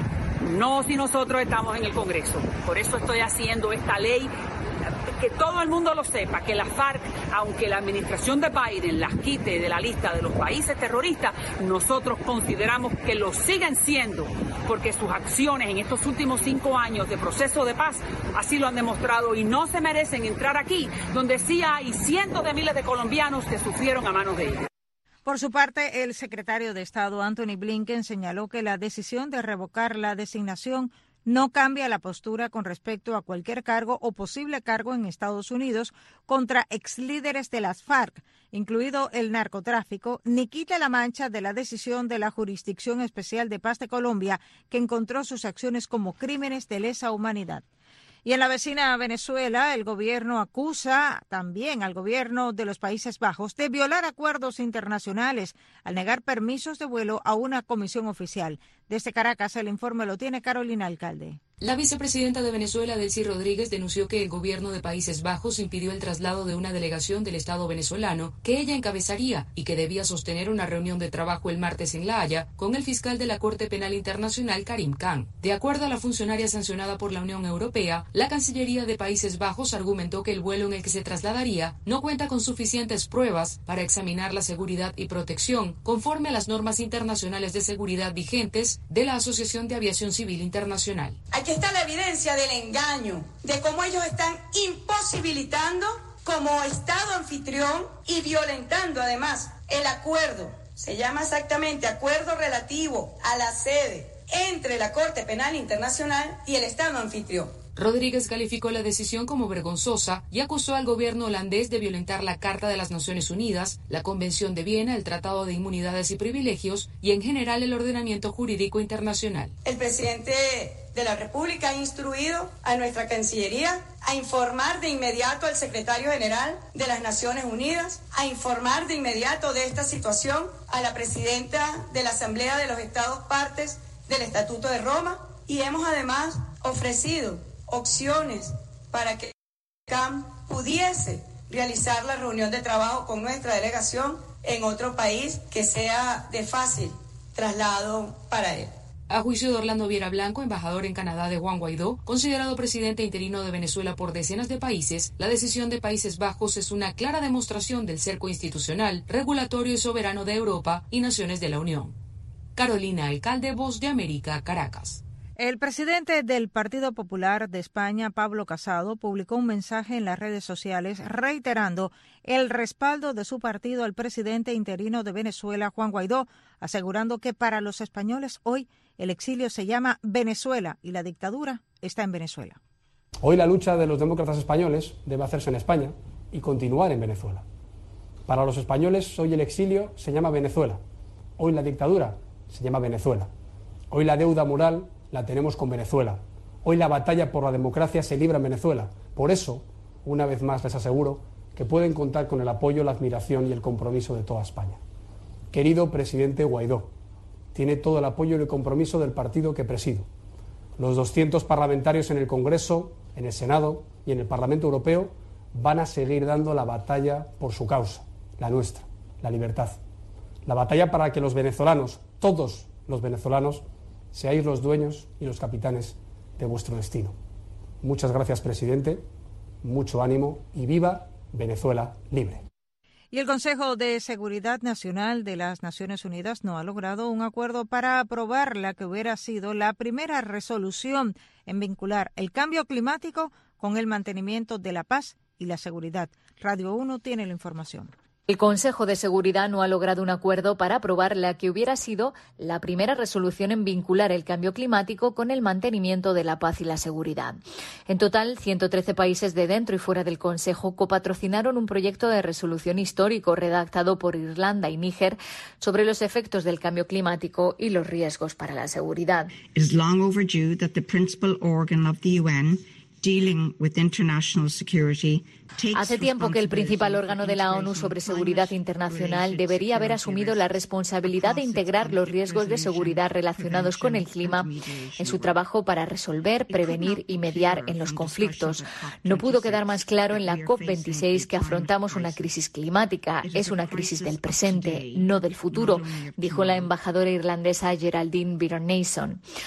no si nosotros estamos en el Congreso. Por eso estoy haciendo esta ley, que todo el mundo lo sepa, que la FARC, aunque la administración de Biden las quite de la lista de los países terroristas, nosotros consideramos que lo siguen siendo, porque sus acciones en estos últimos 5 años de proceso de paz así lo han demostrado y no se merecen entrar aquí, donde sí hay cientos de miles de colombianos que sufrieron a manos de ellos. Por su parte, el secretario de Estado, Anthony Blinken, señaló que la decisión de revocar la designación no cambia la postura con respecto a cualquier cargo o posible cargo en Estados Unidos contra exlíderes de las FARC, incluido el narcotráfico, ni quita la mancha de la decisión de la Jurisdicción Especial de Paz de Colombia, que encontró sus acciones como crímenes de lesa humanidad. Y en la vecina Venezuela, el gobierno acusa también al gobierno de los Países Bajos de violar acuerdos internacionales al negar permisos de vuelo a una comisión oficial. Desde Caracas, el informe lo tiene Carolina Alcalde. La vicepresidenta de Venezuela, Delcy Rodríguez, denunció que el gobierno de Países Bajos impidió el traslado de una delegación del Estado venezolano que ella encabezaría y que debía sostener una reunión de trabajo el martes en La Haya con el fiscal de la Corte Penal Internacional, Karim Khan. De acuerdo a la funcionaria sancionada por la Unión Europea, la Cancillería de Países Bajos argumentó que el vuelo en el que se trasladaría no cuenta con suficientes pruebas para examinar la seguridad y protección conforme a las normas internacionales de seguridad vigentes de la Asociación de Aviación Civil Internacional. Aquí está la evidencia del engaño, de cómo ellos están imposibilitando como Estado anfitrión y violentando además el acuerdo. Se llama exactamente acuerdo relativo a la sede entre la Corte Penal Internacional y el Estado anfitrión. Rodríguez calificó la decisión como vergonzosa y acusó al gobierno holandés de violentar la Carta de las Naciones Unidas, la Convención de Viena, el Tratado de Inmunidades y Privilegios y en general el ordenamiento jurídico internacional. El presidente de la República ha instruido a nuestra Cancillería a informar de inmediato al secretario general de las Naciones Unidas, a informar de inmediato de esta situación a la presidenta de la Asamblea de los Estados Partes del Estatuto de Roma y hemos además ofrecido opciones para que CAM pudiese realizar la reunión de trabajo con nuestra delegación en otro país que sea de fácil traslado para él. A juicio de Orlando Viera Blanco, embajador en Canadá de Juan Guaidó, considerado presidente interino de Venezuela por decenas de países, la decisión de Países Bajos es una clara demostración del cerco institucional, regulatorio y soberano de Europa y naciones de la Unión. Carolina Alcalde, Voz de América, Caracas. El presidente del Partido Popular de España, Pablo Casado, publicó un mensaje en las redes sociales reiterando el respaldo de su partido al presidente interino de Venezuela, Juan Guaidó, asegurando que para los españoles hoy el exilio se llama Venezuela y la dictadura está en Venezuela. Hoy la lucha de los demócratas españoles debe hacerse en España y continuar en Venezuela. Para los españoles hoy el exilio se llama Venezuela, hoy la dictadura se llama Venezuela, hoy la deuda moral la tenemos con Venezuela. Hoy la batalla por la democracia se libra en Venezuela. Por eso, una vez más les aseguro que pueden contar con el apoyo, la admiración y el compromiso de toda España. Querido presidente Guaidó, tiene todo el apoyo y el compromiso del partido que presido. Los 200 parlamentarios en el Congreso, en el Senado y en el Parlamento Europeo van a seguir dando la batalla por su causa, la nuestra, la libertad. La batalla para que los venezolanos, todos los venezolanos, seáis los dueños y los capitanes de vuestro destino. Muchas gracias, presidente, mucho ánimo y viva Venezuela libre. Y el Consejo de Seguridad Nacional de las Naciones Unidas no ha logrado un acuerdo para aprobar la que hubiera sido la primera resolución en vincular el cambio climático con el mantenimiento de la paz y la seguridad. Radio 1 tiene la información. El Consejo de Seguridad no ha logrado un acuerdo para aprobar la que hubiera sido la primera resolución en vincular el cambio climático con el mantenimiento de la paz y la seguridad. En total, 113 países de dentro y fuera del Consejo copatrocinaron un proyecto de resolución histórico redactado por Irlanda y Níger sobre los efectos del cambio climático y los riesgos para la seguridad. It is long overdue that the principal organ of the UN dealing with international security. Hace tiempo que el principal órgano de la ONU sobre seguridad internacional debería haber asumido la responsabilidad de integrar los riesgos de seguridad relacionados con el clima en su trabajo para resolver, prevenir y mediar en los conflictos. No pudo quedar más claro en la COP26 que afrontamos una crisis climática. Es una crisis del presente, no del futuro, dijo la embajadora irlandesa Geraldine Byrne-Nason.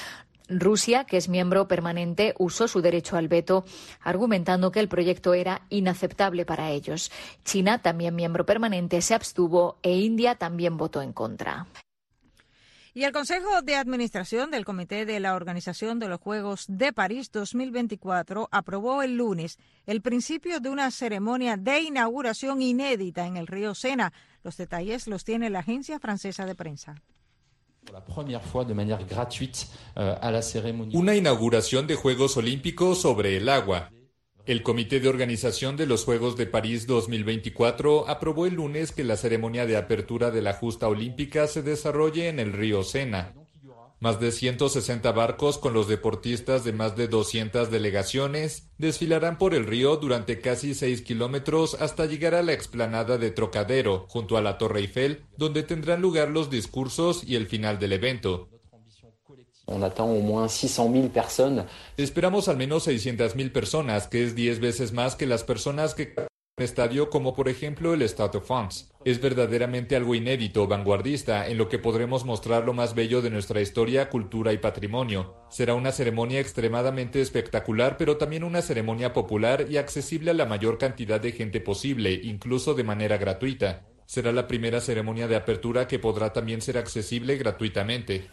Rusia, que es miembro permanente, usó su derecho al veto, argumentando que el proyecto era inaceptable para ellos. China, también miembro permanente, se abstuvo e India también votó en contra. Y el Consejo de Administración del Comité de la Organización de los Juegos de París 2024 aprobó el lunes el principio de una ceremonia de inauguración inédita en el río Sena. Los detalles los tiene la agencia francesa de prensa. Una inauguración de Juegos Olímpicos sobre el agua. El Comité de Organización de los Juegos de París 2024 aprobó el lunes que la ceremonia de apertura de la justa olímpica se desarrolle en el río Sena. Más de 160 barcos con los deportistas de más de 200 delegaciones desfilarán por el río durante casi 6 kilómetros hasta llegar a la explanada de Trocadero, junto a la Torre Eiffel, donde tendrán lugar los discursos y el final del evento. Esperamos al menos 600,000 personas, que es 10 veces más que las personas que un estadio como por ejemplo el Stade de France. Es verdaderamente algo inédito, vanguardista, en lo que podremos mostrar lo más bello de nuestra historia, cultura y patrimonio. Será una ceremonia extremadamente espectacular, pero también una ceremonia popular y accesible a la mayor cantidad de gente posible, incluso de manera gratuita. Será la primera ceremonia de apertura que podrá también ser accesible gratuitamente.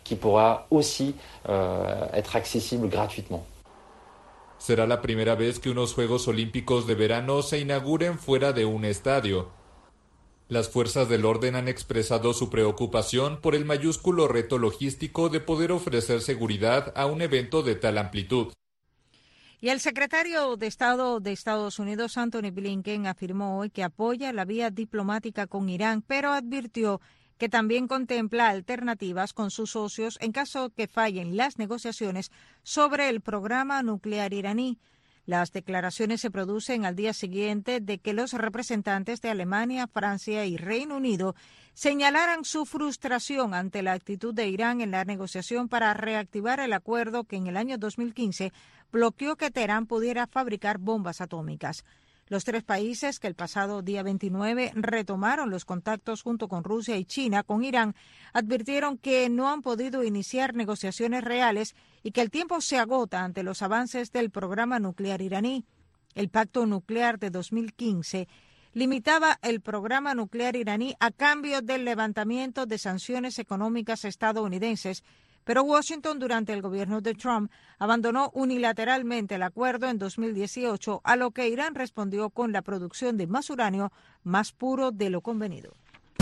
Será la primera vez que unos Juegos Olímpicos de verano se inauguren fuera de un estadio. Las fuerzas del orden han expresado su preocupación por el mayúsculo reto logístico de poder ofrecer seguridad a un evento de tal amplitud. Y el secretario de Estado de Estados Unidos, Anthony Blinken, afirmó hoy que apoya la vía diplomática con Irán, pero advirtió que también contempla alternativas con sus socios en caso que fallen las negociaciones sobre el programa nuclear iraní. Las declaraciones se producen al día siguiente de que los representantes de Alemania, Francia y Reino Unido señalaran su frustración ante la actitud de Irán en la negociación para reactivar el acuerdo que en el año 2015 bloqueó que Teherán pudiera fabricar bombas atómicas. Los tres países que el pasado día 29 retomaron los contactos junto con Rusia y China con Irán advirtieron que no han podido iniciar negociaciones reales y que el tiempo se agota ante los avances del programa nuclear iraní. El pacto nuclear de 2015 limitaba el programa nuclear iraní a cambio del levantamiento de sanciones económicas estadounidenses, pero Washington, durante el gobierno de Trump, abandonó unilateralmente el acuerdo en 2018, a lo que Irán respondió con la producción de más uranio más puro de lo convenido.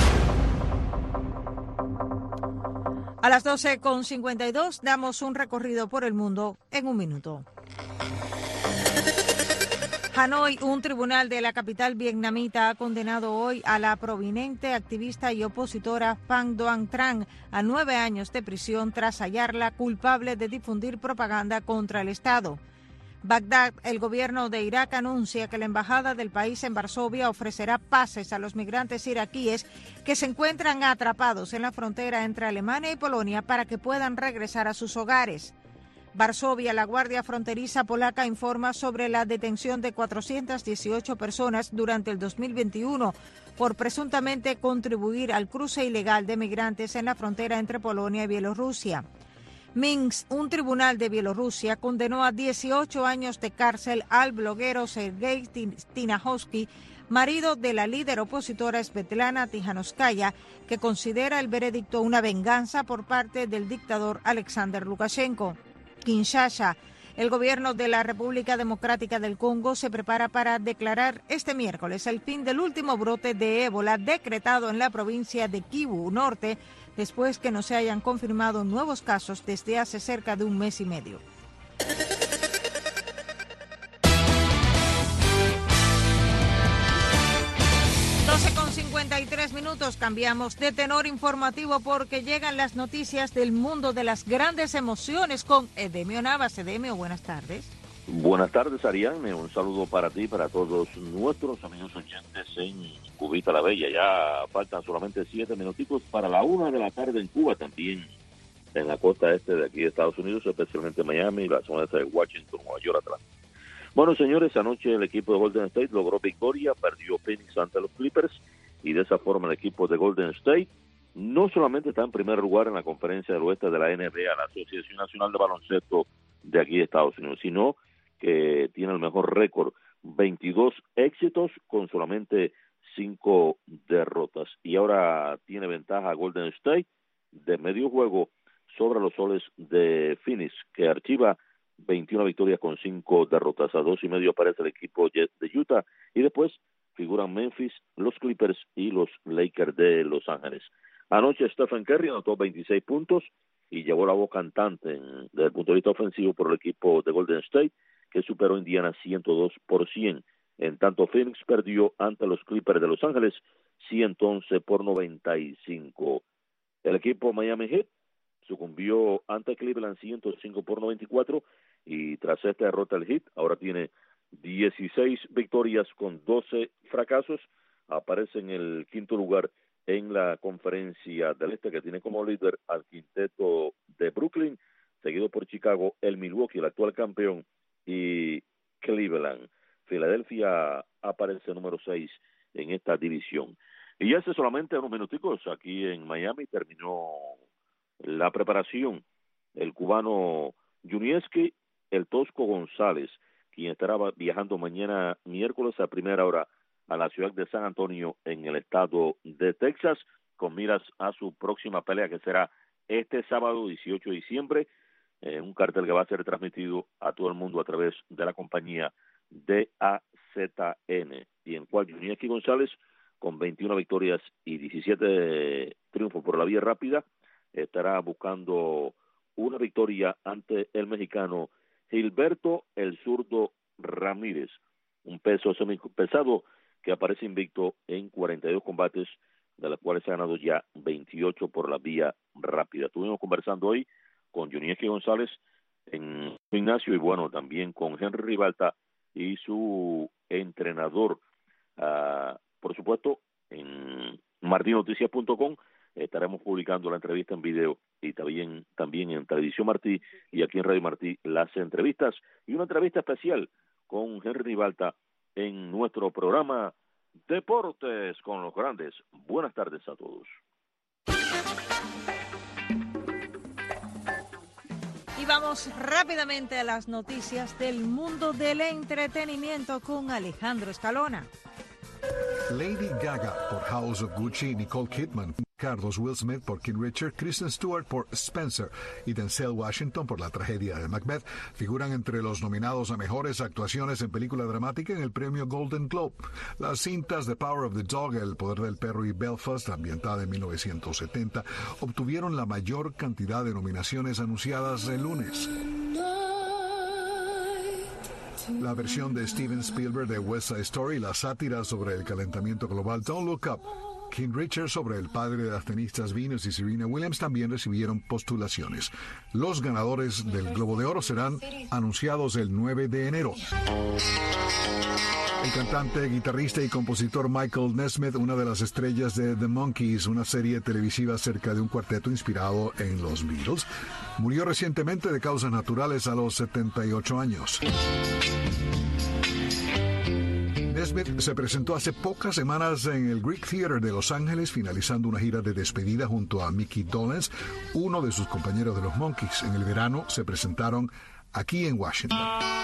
A las 12:52 damos un recorrido por el mundo en un minuto. Hanoi, un tribunal de la capital vietnamita ha condenado hoy a la prominente activista y opositora Pham Doan Tran a 9 años de prisión tras hallarla culpable de difundir propaganda contra el Estado. Bagdad, el gobierno de Irak anuncia que la embajada del país en Varsovia ofrecerá pases a los migrantes iraquíes que se encuentran atrapados en la frontera entre Alemania y Polonia para que puedan regresar a sus hogares. Varsovia, la Guardia Fronteriza polaca informa sobre la detención de 418 personas durante el 2021 por presuntamente contribuir al cruce ilegal de migrantes en la frontera entre Polonia y Bielorrusia. Minsk, un tribunal de Bielorrusia, condenó a 18 años de cárcel al bloguero Sergei Tinajovsky, marido de la líder opositora Svetlana Tijanóvskaya, que considera el veredicto una venganza por parte del dictador Alexander Lukashenko. Kinshasa, el gobierno de la República Democrática del Congo se prepara para declarar este miércoles el fin del último brote de ébola decretado en la provincia de Kivu Norte, después que no se hayan confirmado nuevos casos desde hace cerca de un mes y medio. Con 53 minutos cambiamos de tenor informativo porque llegan las noticias del mundo de las grandes emociones con Edemio Navas. Edemio, buenas tardes. Buenas tardes, Ariadne. Un saludo para ti y para todos nuestros amigos oyentes en Cubita la Bella. Ya faltan solamente 7 minuticos para la 1 de la tarde en Cuba, también en la costa este de aquí de Estados Unidos, especialmente Miami, la zona de Washington, Nueva York, Atlanta. Bueno, señores, anoche el equipo de Golden State logró victoria, perdió Phoenix ante los Clippers y de esa forma el equipo de Golden State no solamente está en primer lugar en la conferencia del oeste de la NBA, la Asociación Nacional de Baloncesto de aquí de Estados Unidos, sino que tiene el mejor récord, 22 éxitos con solamente 5 derrotas. Y ahora tiene ventaja Golden State de medio juego sobre los Soles de Phoenix, que archiva 21 victorias con 5 derrotas. A 2.5 aparece el equipo de Utah, y después figuran Memphis, los Clippers y los Lakers de Los Ángeles. Anoche Stephen Curry anotó 26 puntos y llevó la voz cantante desde el punto de vista ofensivo por el equipo de Golden State, que superó a Indiana 102%. En tanto, Phoenix perdió ante los Clippers de Los Ángeles 111-95. El equipo Miami Heat sucumbió ante Cleveland 105-94, y tras esta derrota el Heat ahora tiene 16 victorias con 12 fracasos. Aparece en el quinto lugar en la conferencia del Este, que tiene como líder al quinteto de Brooklyn, seguido por Chicago, el Milwaukee, el actual campeón, y Cleveland. Filadelfia aparece número 6 en esta división. Y hace solamente unos minuticos aquí en Miami terminó la preparación. El cubano Junieski, el Tosco González, quien estará viajando mañana miércoles a primera hora a la ciudad de San Antonio en el estado de Texas, con miras a su próxima pelea, que será este sábado 18 de diciembre, un cartel que va a ser transmitido a todo el mundo a través de la compañía DAZN, y en cual Junieski González, con 21 victorias y 17 triunfos por la vía rápida, estará buscando una victoria ante el mexicano Gilberto el Zurdo Ramírez, un peso semipesado que aparece invicto en 42 combates, de los cuales ha ganado ya 28 por la vía rápida. Estuvimos conversando hoy con Junieski González en gimnasio, y bueno, también con Henry Ribalta y su entrenador. Por supuesto, en martinoticias.com estaremos publicando la entrevista en video, y también en Televisión Martí y aquí en Radio Martí las entrevistas, y una entrevista especial con Henry Ribalta en nuestro programa Deportes con los Grandes. Buenas tardes a todos. Y vamos rápidamente a las noticias del mundo del entretenimiento con Alejandro Escalona. Lady Gaga por House of Gucci, Nicole Kidman, Carlos Will Smith por King Richard, Kristen Stewart por Spencer y Denzel Washington por La tragedia de Macbeth figuran entre los nominados a mejores actuaciones en película dramática en el premio Golden Globe. Las cintas The Power of the Dog, El poder del perro, y Belfast, ambientada en 1970, obtuvieron la mayor cantidad de nominaciones anunciadas el lunes. La versión de Steven Spielberg de West Side Story, la sátira sobre el calentamiento global Don't Look Up, King Richard sobre el padre de las tenistas Venus y Serena Williams también recibieron postulaciones. Los ganadores del Globo de Oro serán anunciados el 9 de enero. El cantante, guitarrista y compositor Michael Nesmith, una de las estrellas de The Monkees, una serie televisiva acerca de un cuarteto inspirado en los Beatles, murió recientemente de causas naturales a los 78 años. Nesmith se presentó hace pocas semanas en el Greek Theater de Los Ángeles, finalizando una gira de despedida junto a Mickey Dolenz, uno de sus compañeros de los Monkees. En el verano se presentaron aquí en Washington.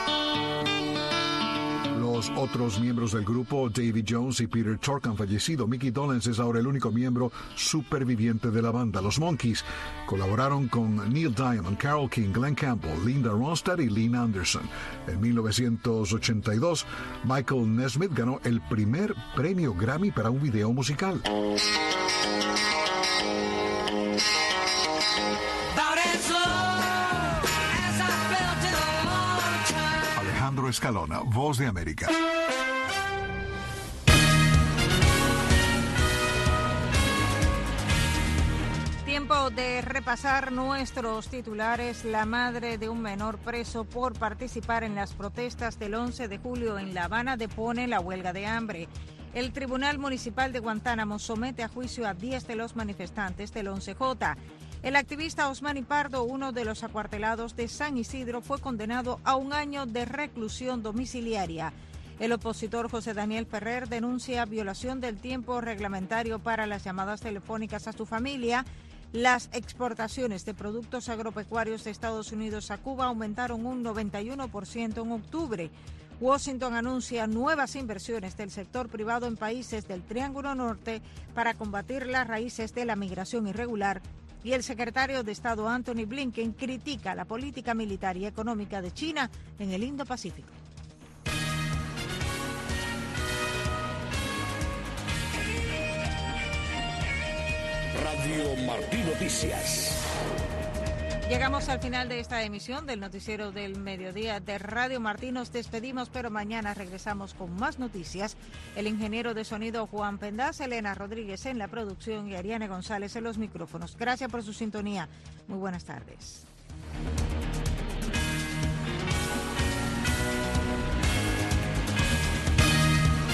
Los otros miembros del grupo, Davy Jones y Peter Tork, han fallecido. Mickey Dolenz es ahora el único miembro superviviente de la banda. Los Monkees colaboraron con Neil Diamond, Carole King, Glenn Campbell, Linda Ronstadt y Lynn Anderson. En 1982, Michael Nesmith ganó el primer premio Grammy para un video musical. Alejandro Escalona, Voz de América. Tiempo de repasar nuestros titulares. La madre de un menor preso por participar en las protestas del 11 de julio en La Habana depone la huelga de hambre. El Tribunal Municipal de Guantánamo somete a juicio a 10 de los manifestantes del 11J. El activista Osmani Pardo, uno de los acuartelados de San Isidro, fue condenado a 1 año de reclusión domiciliaria. El opositor José Daniel Ferrer denuncia violación del tiempo reglamentario para las llamadas telefónicas a su familia. Las exportaciones de productos agropecuarios de Estados Unidos a Cuba aumentaron un 91% en octubre. Washington anuncia nuevas inversiones del sector privado en países del Triángulo Norte para combatir las raíces de la migración irregular. Y el secretario de Estado Anthony Blinken critica la política militar y económica de China en el Indo-Pacífico. Radio Martí Noticias. Llegamos al final de esta emisión del Noticiero del Mediodía de Radio Martí. Nos despedimos, pero mañana regresamos con más noticias. El ingeniero de sonido Juan Pendaz, Elena Rodríguez en la producción y Ariane González en los micrófonos. Gracias por su sintonía. Muy buenas tardes.